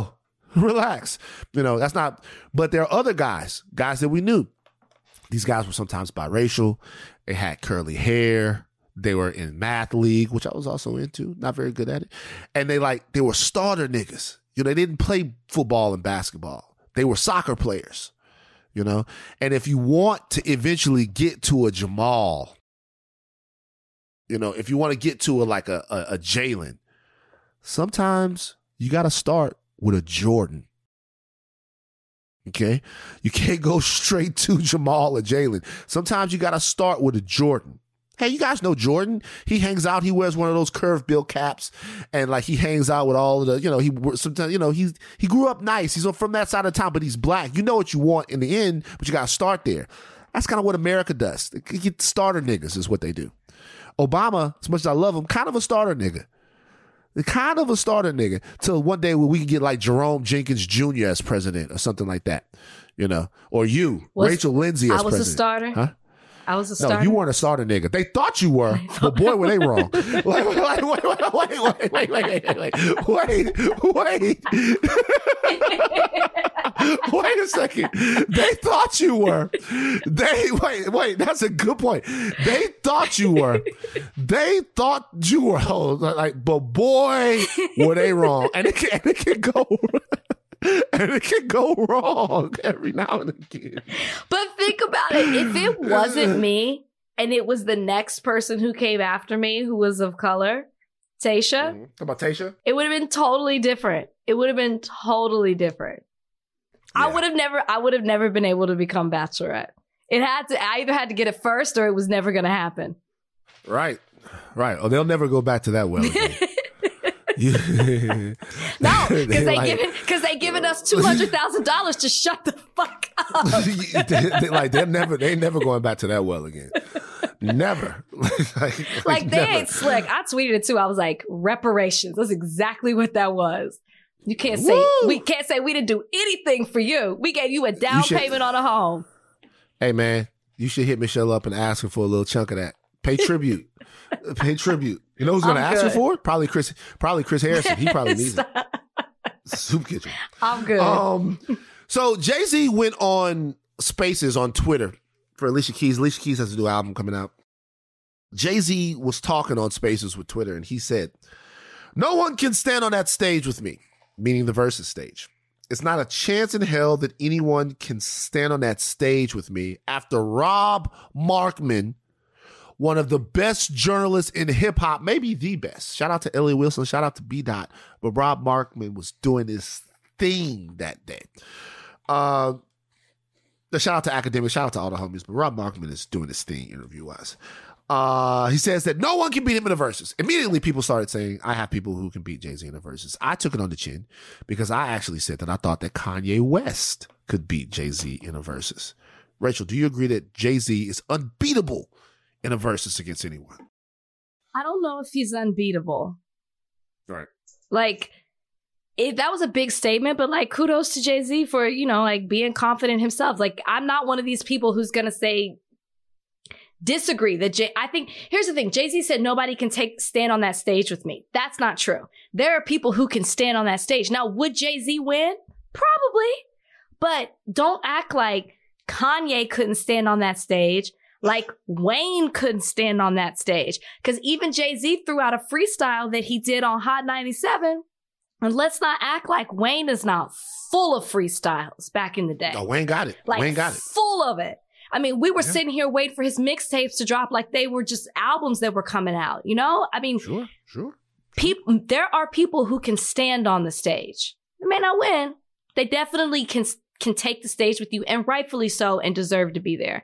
Relax. That's not, but there are other guys that we knew. These guys were sometimes biracial. They had curly hair. They were in math league, which I was also into. Not very good at it. And they were starter niggas. They didn't play football and basketball. They were soccer players, And if you want to eventually get to a Jamal, if you want to get to a Jalen, sometimes you got to start with a Jordan. Okay? You can't go straight to Jamal or Jalen. Sometimes you got to start with a Jordan. Hey, you guys know Jordan. He hangs out. He wears one of those curved bill caps, and he hangs out with all of the. He grew up nice. He's from that side of town, but he's black. You know what you want in the end, but you got to start there. That's kind of what America does. They get starter niggas is what they do. Obama, as much as I love him, kind of a starter nigga. Kind of a starter nigga. Till one day when we can get Jerome Jenkins Jr. as president or something like that, or Rachel Lindsay as president. I was a starter. Huh? I was a starter. No, you weren't a starter nigga. They thought you were, but boy, were they wrong. Wait Wait a second. They thought you were. Wait, that's a good point. They thought you were. But boy, were they wrong. And it can go and it can go wrong every now and again. But think about it. If it wasn't me and it was the next person who came after me who was of color, Tayshia. Mm-hmm. How about Tayshia? It would have been totally different. Yeah. I would have never been able to become Bachelorette. I either had to get it first or it was never going to happen. Right. Oh, they'll never go back to that well again. No, because they given us $200,000 to shut the fuck up. they never going back to that well again. Never. They ain't slick. I tweeted it too. I was like, reparations. That's exactly what that was. You can't say we didn't do anything for you. We gave you a down payment on a home. Hey man, you should hit Michelle up and ask her for a little chunk of that. Pay tribute. Pay tribute. You know who's going to ask her for it? Probably Chris Harrison. He probably needs it. Soup Kitchen. I'm good. So Jay-Z went on Spaces on Twitter for Alicia Keys. Alicia Keys has a new album coming out. Jay-Z was talking on Spaces with Twitter, and he said, "No one can stand on that stage with me," meaning the Versus stage. "It's not a chance in hell that anyone can stand on that stage with me after Rob Markman, one of the best journalists in hip-hop, maybe the best. Shout out to Ellie Wilson, shout out to B-Dot. But Rob Markman was doing his thing that day. Shout out to Academic, shout out to all the homies, but Rob Markman is doing his thing interview-wise. He says that no one can beat him in the Versus. Immediately, people started saying, I have people who can beat Jay-Z in the Versus. I took it on the chin because I actually said that I thought that Kanye West could beat Jay-Z in a Versus. Rachel, do you agree that Jay-Z is unbeatable in a Versus against anyone? I don't know if he's unbeatable. Right. That was a big statement, but kudos to Jay-Z for, being confident in himself. I'm not one of these people who's going to say, disagree that I think, here's the thing. Jay-Z said nobody can stand on that stage with me. That's not true. There are people who can stand on that stage. Now, would Jay-Z win? Probably. But don't act like Kanye couldn't stand on that stage. Like Wayne couldn't stand on that stage. Because even Jay-Z threw out a freestyle that he did on Hot 97. And let's not act like Wayne is not full of freestyles back in the day. No, Wayne got it. Wayne got it. Full of it. I mean, we were sitting here waiting for his mixtapes to drop like they were just albums that were coming out, I mean, sure. There are people who can stand on the stage. They may not win. They definitely can take the stage with you, and rightfully so, and deserve to be there.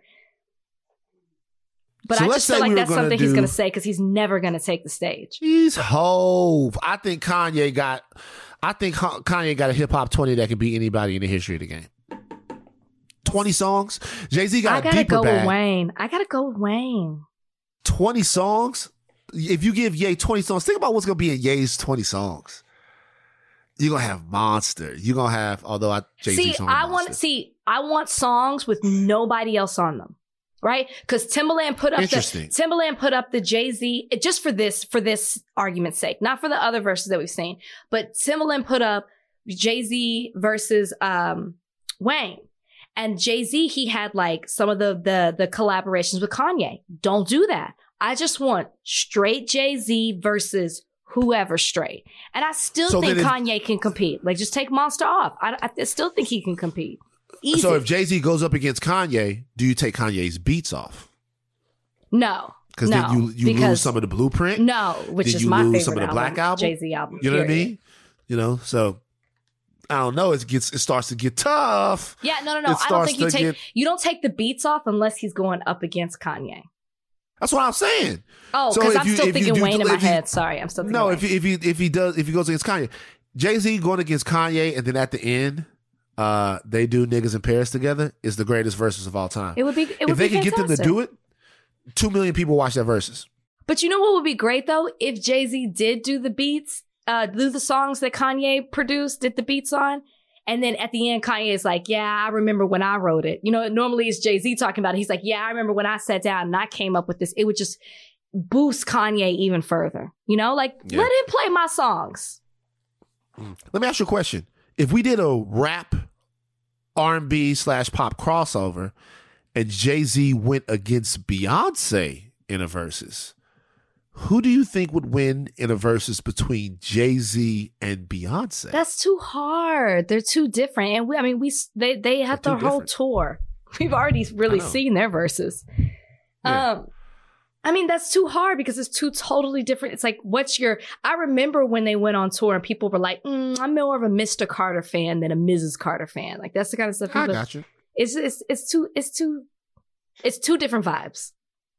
But I just feel like that's something he's going to say because he's never going to take the stage. He's Hove. I think Kanye got a hip hop 20 that can beat anybody in the history of the game. 20 songs. Jay-Z got a deeper bag. I gotta go with Wayne. 20 songs? If you give Ye 20 songs, think about what's going to be in Ye's 20 songs. You're going to have Monster. You're going to have, Jay-Z's on Monster. I want songs with nobody else on them. Right? Because Timbaland put up the Jay-Z, just for this argument's sake, not for the other verses that we've seen, but Timbaland put up Jay-Z versus Wayne. And Jay-Z, he had like some of the collaborations with Kanye. Don't do that. I just want straight Jay-Z versus whoever straight. And I still think Kanye can compete. Like, just take Monster off. I still think he can compete. Easy. So if Jay-Z goes up against Kanye, do you take Kanye's beats off? No. Because then you lose some of the Blueprint. No, which is my favorite lose some of the Black album, Jay-Z album. You know what I mean? You know, so I don't know. It starts to get tough. Yeah, no. I don't think you don't take the beats off unless he's going up against Kanye. That's what I'm saying. Oh, because I'm still thinking Wayne in my head. Sorry, I'm still thinking. No, Wayne. if he goes against Kanye, Jay-Z going against Kanye, and then at the end, they do Niggas in Paris together is the greatest verses of all time. If they can get them to do it, 2 million people watch that verses. But you know what would be great though? If Jay-Z did do the beats, do the songs that Kanye produced, did the beats on, and then at the end, Kanye is like, yeah, I remember when I wrote it. You know, normally it's Jay-Z talking about it. He's like, yeah, I remember when I sat down and I came up with this. It would just boost Kanye even further. You know, like, let him play my songs. Let me ask you a question. If we did a rap, R&B/pop crossover, and Jay-Z went against Beyonce in a versus, who do you think would win in a versus between Jay-Z and Beyonce? That's too hard. They're too different. And they have the whole tour. We've already really seen their verses. Yeah. I mean, that's too hard because it's two totally different. It's like, I remember when they went on tour and people were like, I'm more of a Mr. Carter fan than a Mrs. Carter fan. Like, that's the kind of stuff. I got you. It's two different vibes.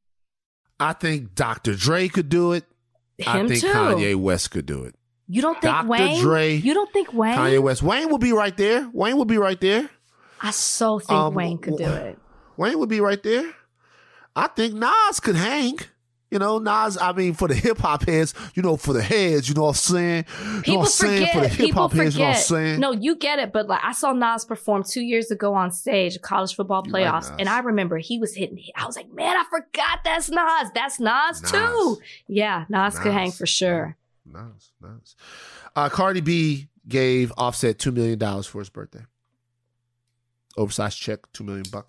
I think Dr. Dre could do it. I think Kanye West could do it. You don't think Dr. Wayne? Dre, you don't think Wayne? Kanye West. Wayne will be right there. I so think Wayne could do it. Wayne would be right there. I think Nas could hang. You know, Nas, I mean, for the hip hop heads, for the heads, you know what I'm saying? People forget. For the hip hop heads, you know what I'm saying? No, you get it, but like I saw Nas perform 2 years ago on stage, college football playoffs, and I remember he was hitting. I was like, man, I forgot that's Nas. That's Nas too. Yeah, Nas could hang for sure. Nas. Cardi B gave Offset $2 million for his birthday. Oversized check, $2 million. Can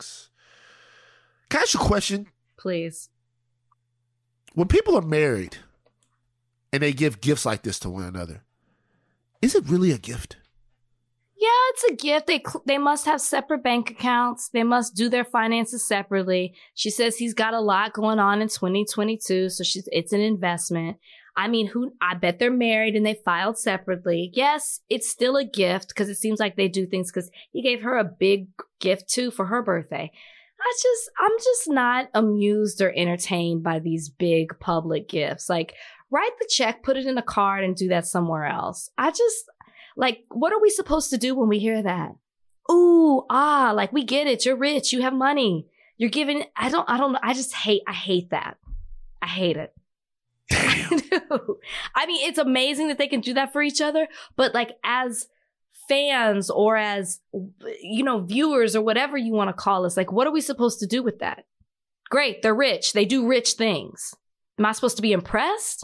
I ask you a question? Please. When people are married and they give gifts like this to one another, is it really a gift? Yeah, it's a gift. They must have separate bank accounts. They must do their finances separately. She says he's got a lot going on in 2022, so it's an investment. I mean, I bet they're married and they filed separately. Yes, it's still a gift because it seems like they do things because he gave her a big gift too for her birthday. I'm just not amused or entertained by these big public gifts. Like, write the check, put it in a card, and do that somewhere else. What are we supposed to do when we hear that? Ooh, like, we get it. You're rich. You have money. You're giving. I don't know. I hate that. I hate it. Damn. I mean, it's amazing that they can do that for each other, but like, as fans or as, viewers or whatever you want to call us, like, what are we supposed to do with that? Great, they're rich. They do rich things. Am I supposed to be impressed?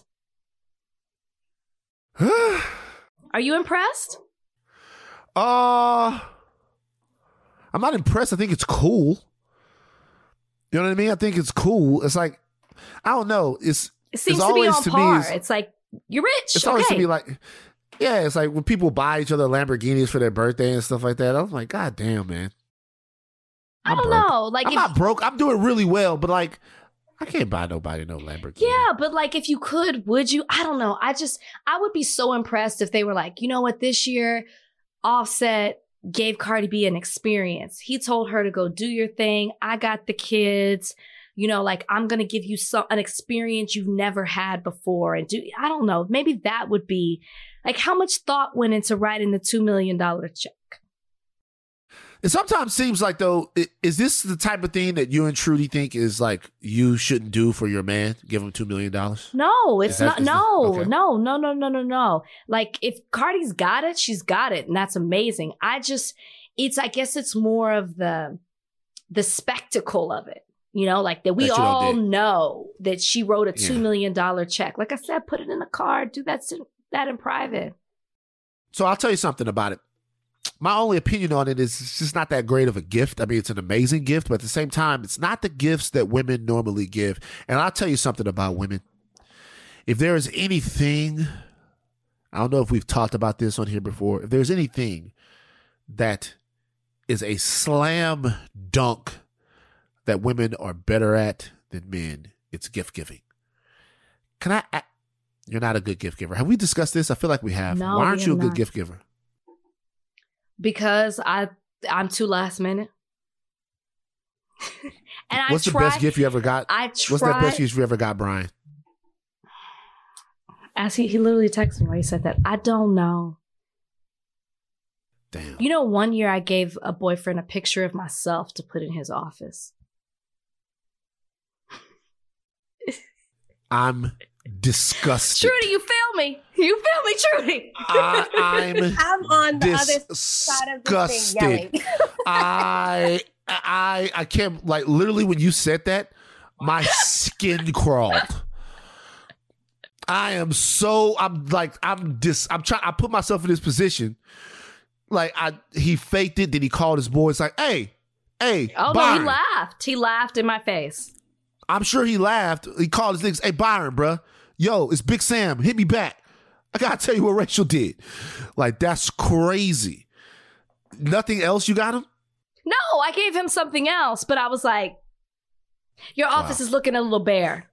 Are you impressed? I'm not impressed. I think it's cool. You know what I mean? I think it's cool. It's like, I don't know. It seems to be on par. It's like, you're rich. It's always to be like, yeah, it's like when people buy each other Lamborghinis for their birthday and stuff like that. I'm like, God damn, man. I don't know. Like, I'm not broke. I'm doing really well, but like, I can't buy nobody no Lamborghini. Yeah, but like, if you could, would you? I don't know. I would be so impressed if they were like, you know what, this year, Offset gave Cardi B an experience. He told her to go do your thing. I got the kids. Like, I'm going to give you an experience you've never had before. And I don't know, maybe that would be like, how much thought went into writing the $2 million check? It sometimes seems like, though, is this the type of thing that you and Trudy think is like you shouldn't do for your man? Give him $2 million? No, it's not. No. Like, if Cardi's got it, she's got it. And that's amazing. I guess it's more of the spectacle of it. Like that we all know that she wrote a $2 million check. Like I said, put it in a card, do that in private. So I'll tell you something about it. My only opinion on it is it's just not that great of a gift. I mean, it's an amazing gift, but at the same time, it's not the gifts that women normally give. And I'll tell you something about women. If there is anything, I don't know if we've talked about this on here before, if there's anything that is a slam dunk that women are better at than men, it's gift giving. You're not a good gift giver. Have we discussed this? I feel like we have. No, Why aren't you a good not. gift giver? Because I'm too last minute. And What's the best gift you ever got? What's the best gift you ever got, Brian? As he literally texted me when he said that. I don't know. Damn. You know, one year I gave a boyfriend a picture of myself to put in his office. I'm disgusted. Trudy, you feel me? You feel me, Trudy? I'm on the other side of the thing yelling. I can't, like, literally when you said that, my skin crawled. I put myself in this position. Like, he faked it, then he called his boy. It's like, hey, Oh, Byron. no, he laughed. He laughed in my face. I'm sure he laughed. He called his niggas, hey, Byron, bruh. Yo, it's Big Sam. Hit me back. I gotta tell you what Rachel did. Like, that's crazy. Nothing else you got him? No, I gave him something else, but I was like, your office is looking a little bare.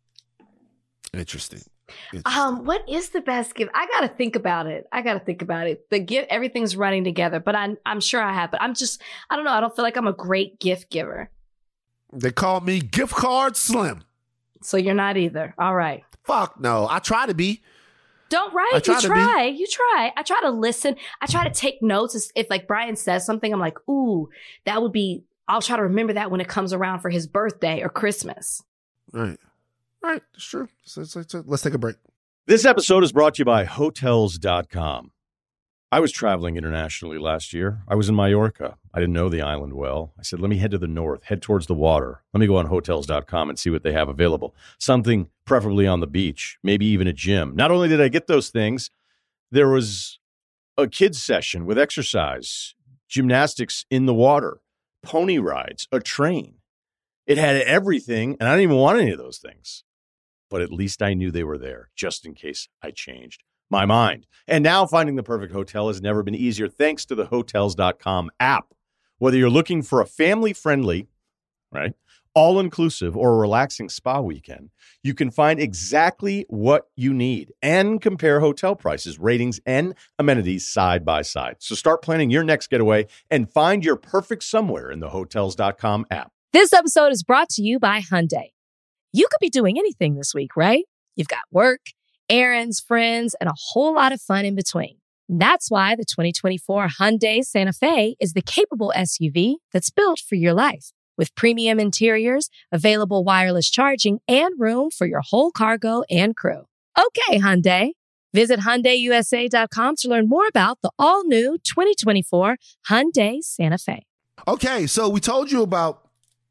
Interesting. What is the best gift? I gotta think about it. The gift, everything's running together, but I'm sure I have. But I don't know. I don't feel like I'm a great gift giver. They call me Gift Card Slim. So you're not either. All right. Fuck no. I try to be. Don't write. You try. I try to listen. I try to take notes. If like Brian says something, I'm like, ooh, that would be, I'll try to remember that when it comes around for his birthday or Christmas. Right. It's true. Let's take a break. This episode is brought to you by Hotels.com. I was traveling internationally last year. I was in Mallorca. I didn't know the island well. I said, let me head to the north, head towards the water. Let me go on Hotels.com and see what they have available. Something preferably on the beach, maybe even a gym. Not only did I get those things, there was a kids session with exercise, gymnastics in the water, pony rides, a train. It had everything, and I didn't even want any of those things. But at least I knew they were there, just in case I changed my mind. And now finding the perfect hotel has never been easier thanks to the Hotels.com app. Whether you're looking for a family-friendly, right, all-inclusive or a relaxing spa weekend, you can find exactly what you need and compare hotel prices, ratings, and amenities side by side. So start planning your next getaway and find your perfect somewhere in the Hotels.com app. This episode is brought to you by Hyundai. You could be doing anything this week, right? You've got work, errands, friends, and a whole lot of fun in between. That's why the 2024 Hyundai Santa Fe is the capable SUV that's built for your life. With premium interiors, available wireless charging, and room for your whole cargo and crew. Okay, Hyundai. Visit HyundaiUSA.com to learn more about the all-new 2024 Hyundai Santa Fe. Okay, so we told you about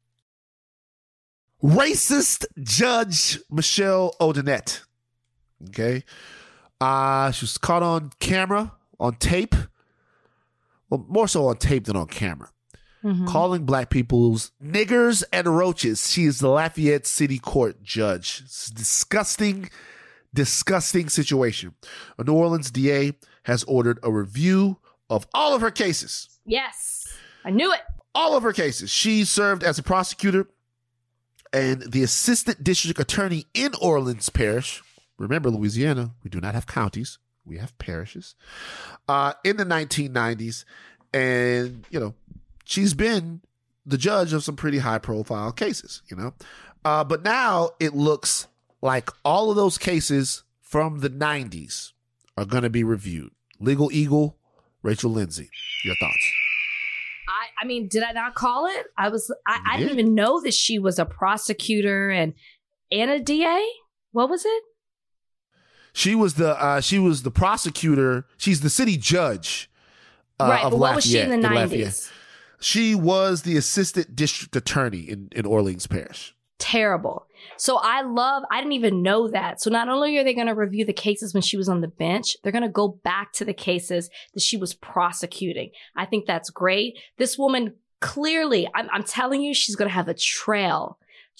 racist Judge Michelle Odenette. Okay. She was caught on camera, on tape. Well, more so on tape than on camera. Mm-hmm. Calling black people's niggers and roaches. She is the Lafayette City Court judge. It's a disgusting, disgusting situation. A New Orleans DA has ordered a review of all of her cases. Yes. I knew it. All of her cases. She served as a prosecutor and the assistant district attorney in Orleans Parish. Remember, Louisiana, we do not have counties. We have parishes. In the 1990s. And, she's been the judge of some pretty high-profile cases, But now it looks like all of those cases from the 90s are going to be reviewed. Legal Eagle, Rachel Lindsay, your thoughts? I mean, did I not call it? I didn't even know that she was a prosecutor and a DA. What was it? She was the prosecutor. She's the city judge right, of but what Lafayette. was she in the 90s? She was the assistant district attorney in Orleans Parish. Terrible. So I didn't even know that. So not only are they going to review the cases when she was on the bench, they're going to go back to the cases that she was prosecuting. I think that's great. This woman clearly, I'm telling you, she's going to have a trail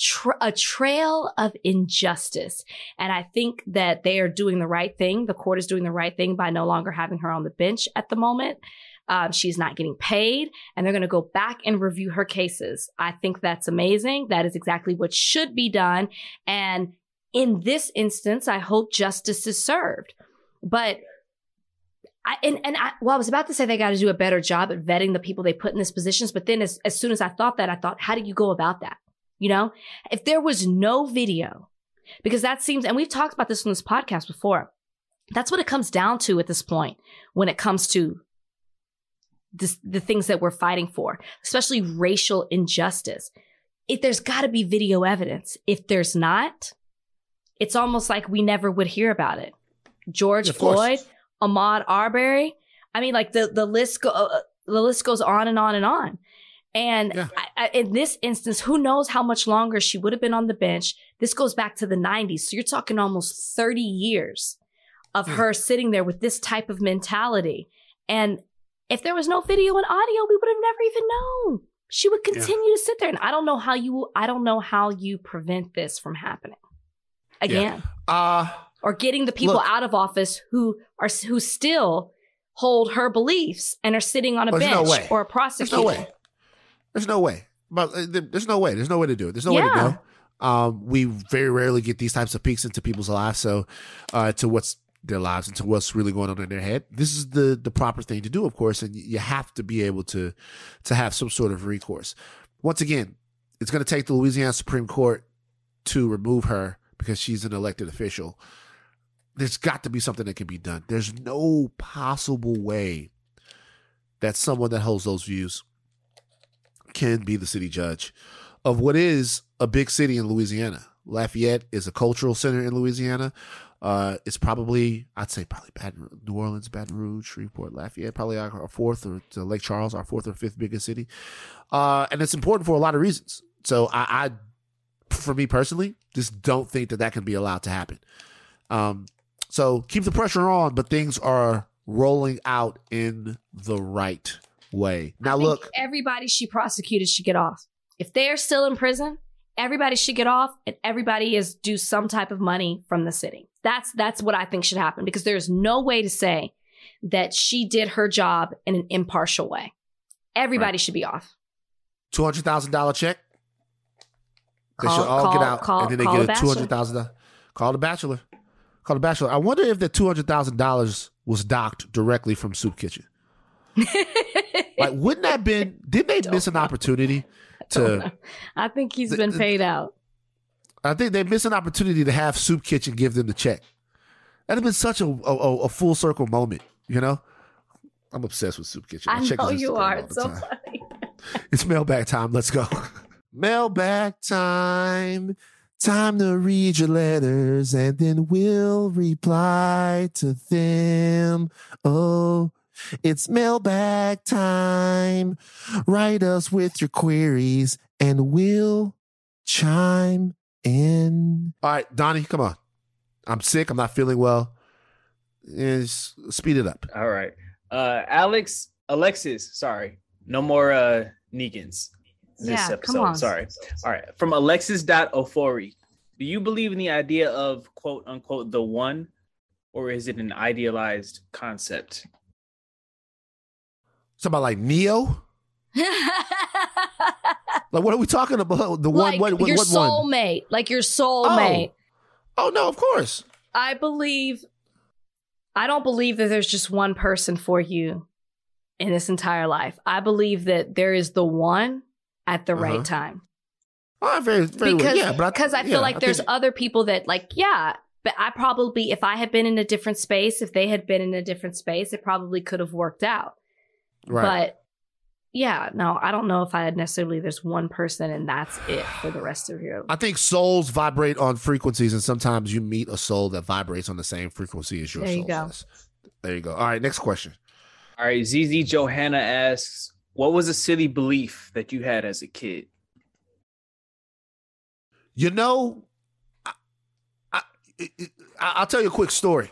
of injustice. And I think that they are doing the right thing. The court is doing the right thing by no longer having her on the bench at the moment. She's not getting paid, and they're going to go back and review her cases. I think that's amazing. That is exactly what should be done. And in this instance, I hope justice is served. But I was about to say they got to do a better job at vetting the people they put in these positions. But then as soon as I thought that, I thought, how do you go about that? You know, if there was no video, because that seems, and we've talked about this on this podcast before, that's what it comes down to at this point when it comes to the things that we're fighting for, especially racial injustice. If there's got to be video evidence. If there's not, it's almost like we never would hear about it. George Floyd, Ahmaud Arbery. I mean, like the list goes on and on and on. And in this instance, who knows how much longer she would have been on the bench. This goes back to the 90s. So you're talking almost 30 years of her sitting there with this type of mentality. And if there was no video and audio, we would have never even known. She would continue to sit there. And I don't know how you prevent this from happening again. Or getting the people out of office who still hold her beliefs and are sitting on a bench or a prosecutor. There's no way. But there's no way. There's no way to do it. There's no way to go. We very rarely get these types of peeks into people's lives. So to what's their lives and to what's really going on in their head. This is the proper thing to do, of course, and you have to be able to have some sort of recourse. Once again, it's going to take the Louisiana Supreme Court to remove her because she's an elected official. There's got to be something that can be done. There's no possible way that someone that holds those views can be the city judge of what is a big city in Louisiana. Lafayette is a cultural center in Louisiana. It's probably New Orleans, Baton Rouge, Shreveport, Lafayette, probably our fourth, or Lake Charles, our fourth or fifth biggest city. And it's important for a lot of reasons. So I for me personally, just don't think that can be allowed to happen. So keep the pressure on, but things are rolling out in the right way. Now look, everybody she prosecuted should get off. If they're still in prison, everybody should get off, and everybody is due some type of money from the city. That's what I think should happen, because there's no way to say that she did her job in an impartial way. Everybody should be off. $200,000 check. They should all get out, and then they get a $200,000. Call the Bachelor. I wonder if the $200,000 was docked directly from Soup Kitchen. Like, wouldn't that been? Did they miss an opportunity to? I think he's been paid out. I think they missed an opportunity to have Soup Kitchen give them the check. That'd have been such a full circle moment, you know? I'm obsessed with Soup Kitchen. I know you are. It's so funny. It's mailbag time. Let's go. Mailbag time. Time to read your letters and then we'll reply to them. Oh, it's mailbag time. Write us with your queries and we'll chime in. All right, Donnie, come on. I'm sick. I'm not feeling well. Speed it up. All right. Alexis, sorry. No more Negans this episode. Come on. Sorry. All right. From Alexis.Ofori. Do you believe in the idea of quote unquote the one, or is it an idealized concept? Somebody like Neo? Like, what are we talking about? The one, like your soulmate. Like your soulmate. Oh, no, of course. I don't believe that there's just one person for you in this entire life. I believe that there is the one at the right time. Oh, very, very because, well. Yeah, because I feel like there's other people that but I probably, if I had been in a different space, if they had been in a different space, it probably could have worked out. Right. But yeah, no, I don't know if I had necessarily, there's one person and that's it for the rest of your life. I think souls vibrate on frequencies, and sometimes you meet a soul that vibrates on the same frequency as your soul. There you go. All right, next question. All right, ZZ Johanna asks, what was a silly belief that you had as a kid? You know, I'll tell you a quick story.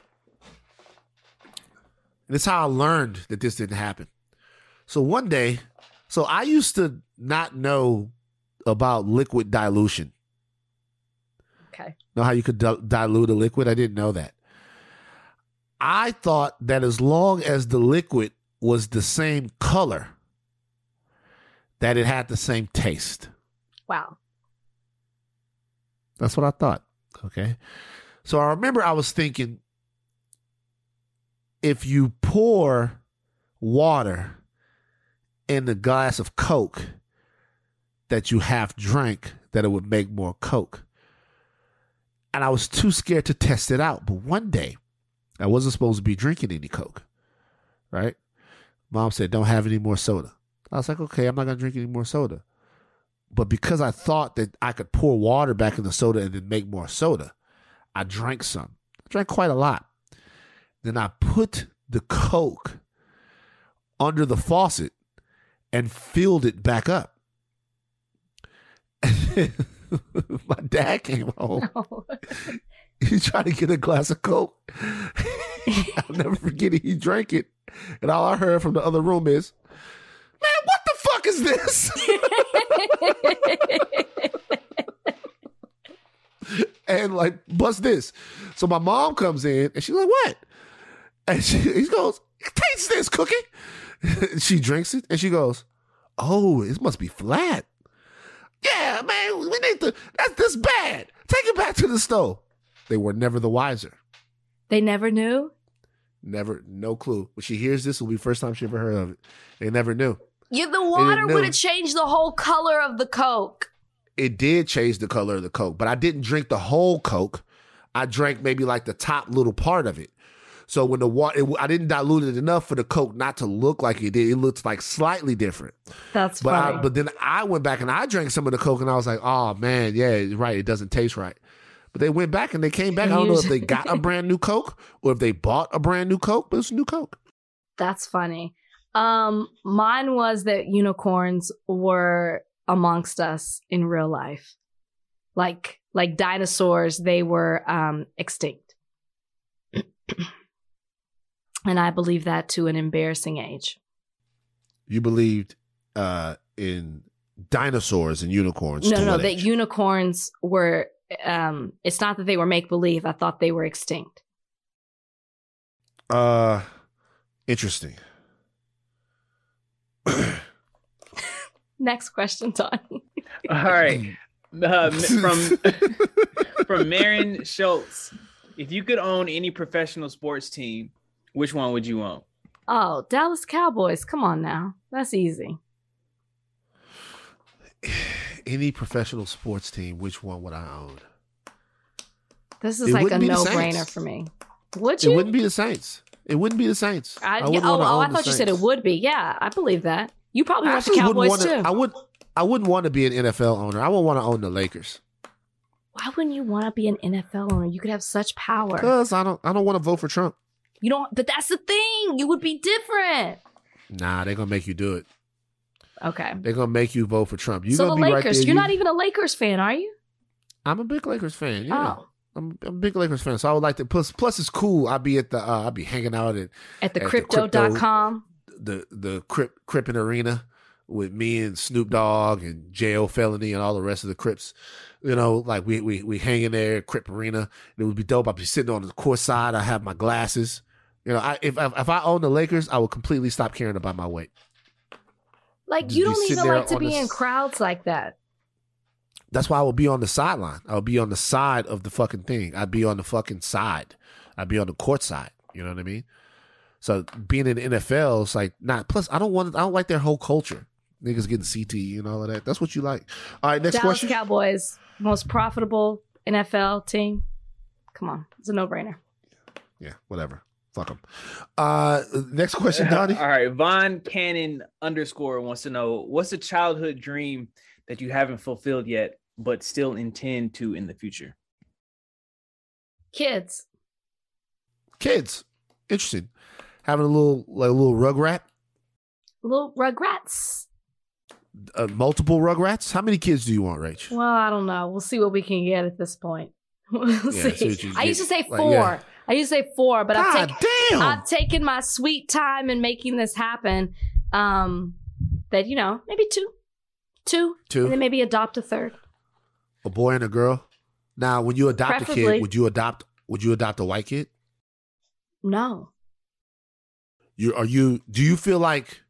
And it's how I learned that this didn't happen. So one day, I used to not know about liquid dilution. Okay. Know how you could dilute a liquid? I didn't know that. I thought that as long as the liquid was the same color, that it had the same taste. Wow. That's what I thought. Okay. So I remember I was thinking, if you pour water in the glass of Coke that you half drank, that it would make more Coke. And I was too scared to test it out. But one day, I wasn't supposed to be drinking any Coke, right? Mom said, don't have any more soda. I was like, okay, I'm not going to drink any more soda. But because I thought that I could pour water back in the soda and then make more soda, I drank some. I drank quite a lot. Then I put the Coke under the faucet and filled it back up. And then my dad came home. No. He tried to get a glass of Coke. I'll never forget it. He drank it. And all I heard from the other room is, man, what the fuck is this? And like, what's this? So my mom comes in and she's like, what? And he goes, taste this, Cookie. She drinks it and she goes, oh, it must be flat. Yeah, man, we need to, that's this bad. Take it back to the stove. They were never the wiser. They never knew? Never, no clue. When she hears this, it'll be the first time she ever heard of it. They never knew. Yeah, the water would have changed the whole color of the Coke. It did change the color of the Coke, but I didn't drink the whole Coke. I drank maybe like the top little part of it. So when the water, I didn't dilute it enough for the Coke not to look like it did. It looks like slightly different. That's funny. But then I went back and I drank some of the Coke and I was like, oh man, yeah, right. It doesn't taste right. But they went back and they came back. I don't know if they got a brand new Coke or if they bought a brand new Coke, but it's a new Coke. That's funny. Mine was that unicorns were amongst us in real life. Like dinosaurs, they were extinct. And I believe that to an embarrassing age. You believed in dinosaurs and unicorns? No, that unicorns were, it's not that they were make-believe. I thought they were extinct. Interesting. Next question, Tony. All right. From Marin Schultz. If you could own any professional sports team, which one would you own? Oh, Dallas Cowboys. Come on now. That's easy. Any professional sports team, which one would I own? This is like a no-brainer for me. Would you? It wouldn't be the Saints. It wouldn't be the Saints. I thought you said it would be. Yeah, I believe that. You probably want the Cowboys too. I wouldn't want to be an NFL owner. I would want to own the Lakers. Why wouldn't you want to be an NFL owner? You could have such power. Because I don't want to vote for Trump. You don't, but that's the thing. You would be different. Nah, they're gonna make you do it. Okay. They're gonna make you vote for Trump. So the Lakers, right there, you're not even a Lakers fan, are you? I'm a big Lakers fan. Yeah. Oh. I'm a big Lakers fan, so I would like to. Plus it's cool. I'll be at the. I'll be hanging out at the crypto.com. The Crippin' Arena with me and Snoop Dogg and J.O. Felony and all the rest of the Crips. You know, like we hang in there at Crip Arena. It would be dope. I'd be sitting on the court side. I have my glasses. You know, if I own the Lakers, I would completely stop caring about my weight. Like, you don't even like to be in crowds like that. That's why I would be on the sideline. I would be on the side of the fucking thing. I'd be on the fucking side. I'd be on the court side. You know what I mean? So being in the NFL is like not. Plus, I don't like their whole culture. Niggas getting CTE and all of that. That's what you like. All right, next Dallas question. Cowboys, most profitable NFL team. Come on, it's a no-brainer. Yeah, whatever. Fuck them. Next question, Donnie. All right, Von Cannon _ wants to know, what's a childhood dream that you haven't fulfilled yet, but still intend to in the future? Kids. Interesting. Having a little Rugrat. Little Rugrats. Multiple Rugrats. How many kids do you want, Rach? Well, I don't know. We'll see what we can get at this point. We'll see. I used to say 4. I used to say 4, but I've taken my sweet time in making this happen. That, you know, maybe 2, and then maybe adopt a third. A boy and a girl. Now, when you adopt a kid, would you adopt a white kid? No. Do you feel like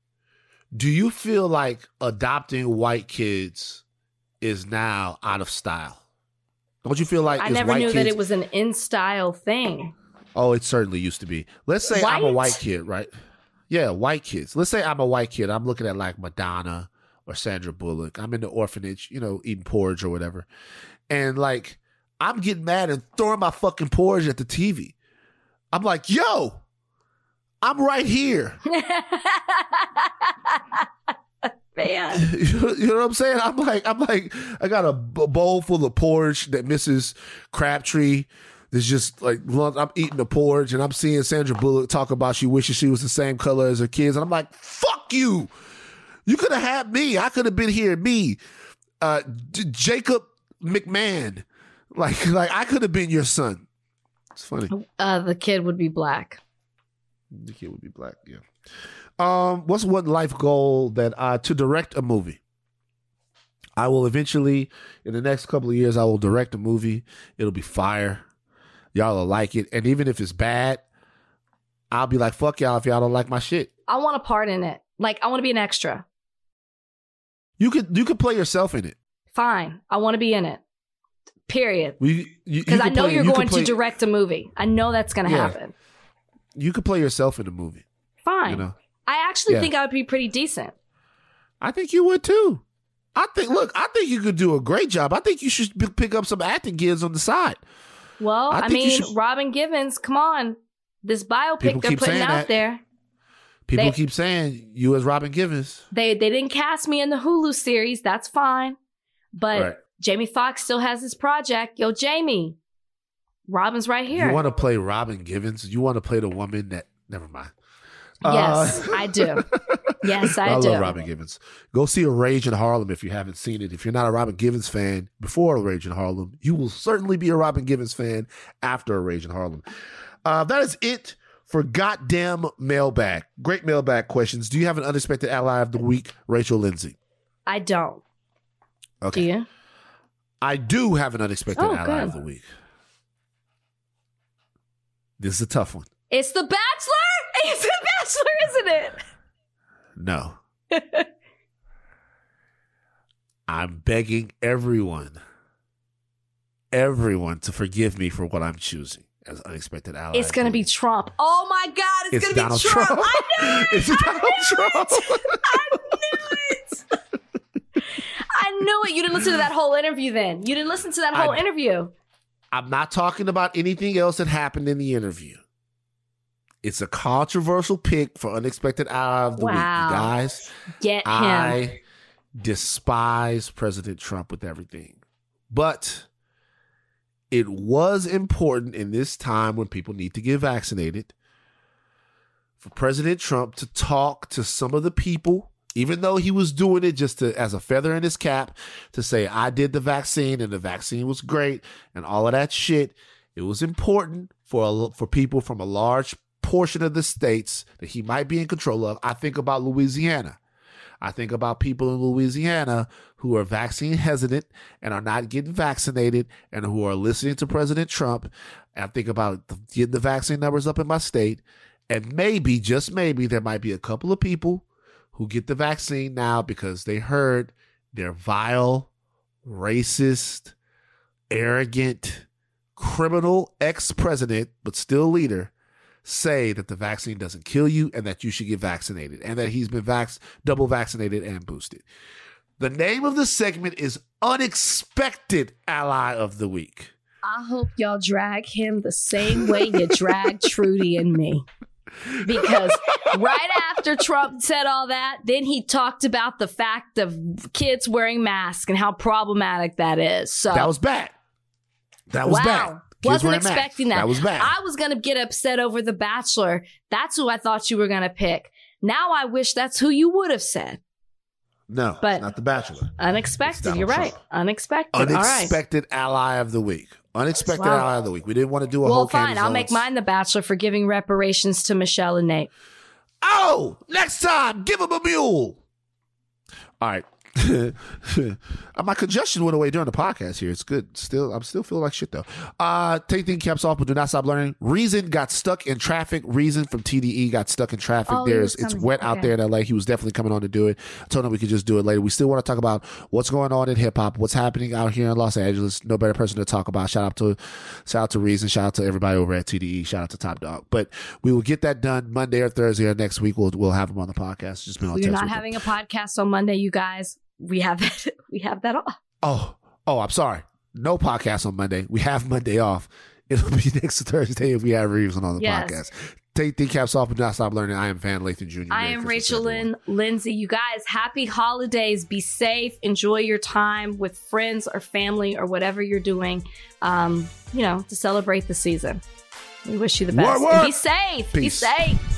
adopting white kids is now out of style? Don't you feel like I never knew that it was an in style thing? Oh, it certainly used to be. Let's say I'm a white kid, right? Yeah, white kids. Let's say I'm a white kid. I'm looking at like Madonna or Sandra Bullock. I'm in the orphanage, you know, eating porridge or whatever. And like, I'm getting mad and throwing my fucking porridge at the TV. I'm like, yo, I'm right here. Man. You know what I'm saying? I'm like, I got a bowl full of porridge that Mrs. Crabtree is just like, I'm eating the porridge and I'm seeing Sandra Bullock talk about she wishes she was the same color as her kids. And I'm like, fuck you. You could have had me. I could have been here. Me, Jacob McMahon. Like I could have been your son. It's funny. The kid would be black. The kid would be black, yeah. What's one life goal that to direct a movie? I will eventually, in the next couple of years, I will direct a movie. It'll be fire. Y'all will like it. And even if it's bad, I'll be like, fuck y'all if y'all don't like my shit. I want a part in it. Like, I want to be an extra. You could play yourself in it. Fine. I want to be in it. Period. Because I know you're going to direct a movie. I know that's going to happen. You could play yourself in the movie. Fine. You know? I actually think I would be pretty decent. I think you would too. I think you could do a great job. I think you should pick up some acting gigs on the side. Well, I mean, Robin Givens, come on. This biopic they're putting out there. People keep saying you as Robin Givens. They didn't cast me in the Hulu series. That's fine. But Jamie Foxx still has his project. Yo, Jamie, Robin's right here. You want to play Robin Givens? You want to play the woman that... Never mind. Yes, I do. Yes, I do. I love Robin Givens. Go see A Rage in Harlem if you haven't seen it. If you're not a Robin Givens fan before A Rage in Harlem, you will certainly be a Robin Givens fan after A Rage in Harlem. That is it for Goddamn Mailbag. Great mailbag questions. Do you have an unexpected ally of the week, Rachel Lindsay? I don't. Okay. Do you? I do have an unexpected ally of the week. This is a tough one. It's The Bachelor? It's The Bachelor, isn't it? No. I'm begging everyone to forgive me for what I'm choosing as unexpected ally. It's going to be Trump. Oh my God, it's going to be Donald Trump. I knew it. It's Donald Trump. I knew it. You didn't listen to that whole interview then. You didn't listen to that whole interview. I'm not talking about anything else that happened in the interview. It's a controversial pick for unexpected ally of the week, you guys. Get him. I despise President Trump with everything. But it was important in this time when people need to get vaccinated for President Trump to talk to some of the people, even though he was doing it just as a feather in his cap, to say, I did the vaccine and the vaccine was great and all of that shit. It was important for people from a large portion of the states that he might be in control of. I think about Louisiana. I think about people in Louisiana who are vaccine hesitant and are not getting vaccinated and who are listening to President Trump. And I think about getting the vaccine numbers up in my state. And maybe, just maybe, there might be a couple of people who get the vaccine now because they heard their vile, racist, arrogant, criminal ex-president, but still leader, say that the vaccine doesn't kill you and that you should get vaccinated and that he's been double vaccinated and boosted. The name of the segment is Unexpected Ally of the Week. I hope y'all drag him the same way you drag Trudy and me. Because right after Trump said all that, then he talked about the fact of kids wearing masks and how problematic that is. So that was bad. That was bad. Wasn't expecting that. That was bad. I was going to get upset over The Bachelor. That's who I thought you were going to pick. Now I wish that's who you would have said. No, but not The Bachelor. Unexpected. You're right. Unexpected. Unexpected ally of the week. Unexpected out of the week. We didn't want to do a whole. Well, fine. I'll make mine The Bachelor for giving reparations to Michelle and Nate. Oh, next time, give him a mule. All right. My congestion went away during the podcast here. It's good. I'm still feeling like shit though. Take thing caps off, but do not stop learning. Reason got stuck in traffic. Reason from TDE got stuck in traffic. It's wet out there in LA. He was definitely coming on to do it. I told him we could just do it later. We still want to talk about what's going on in hip hop, what's happening out here in Los Angeles. No better person to talk about. Shout out to Reason. Shout out to everybody over at TDE. Shout out to Top Dog. But we will get that done Monday or Thursday or next week. We'll have him on the podcast. Just been on. We're not having a podcast on Monday, you guys. We have that off. Oh, I'm sorry. No podcast on Monday. We have Monday off. It'll be next Thursday if we have Reason on the podcast. Take the caps off and not stop learning. I am Van Lathan Jr. I am Rachel Lynn Lindsay. You guys, happy holidays. Be safe. Enjoy your time with friends or family or whatever you're doing, to celebrate the season. We wish you the best. And be safe. Peace. Be safe.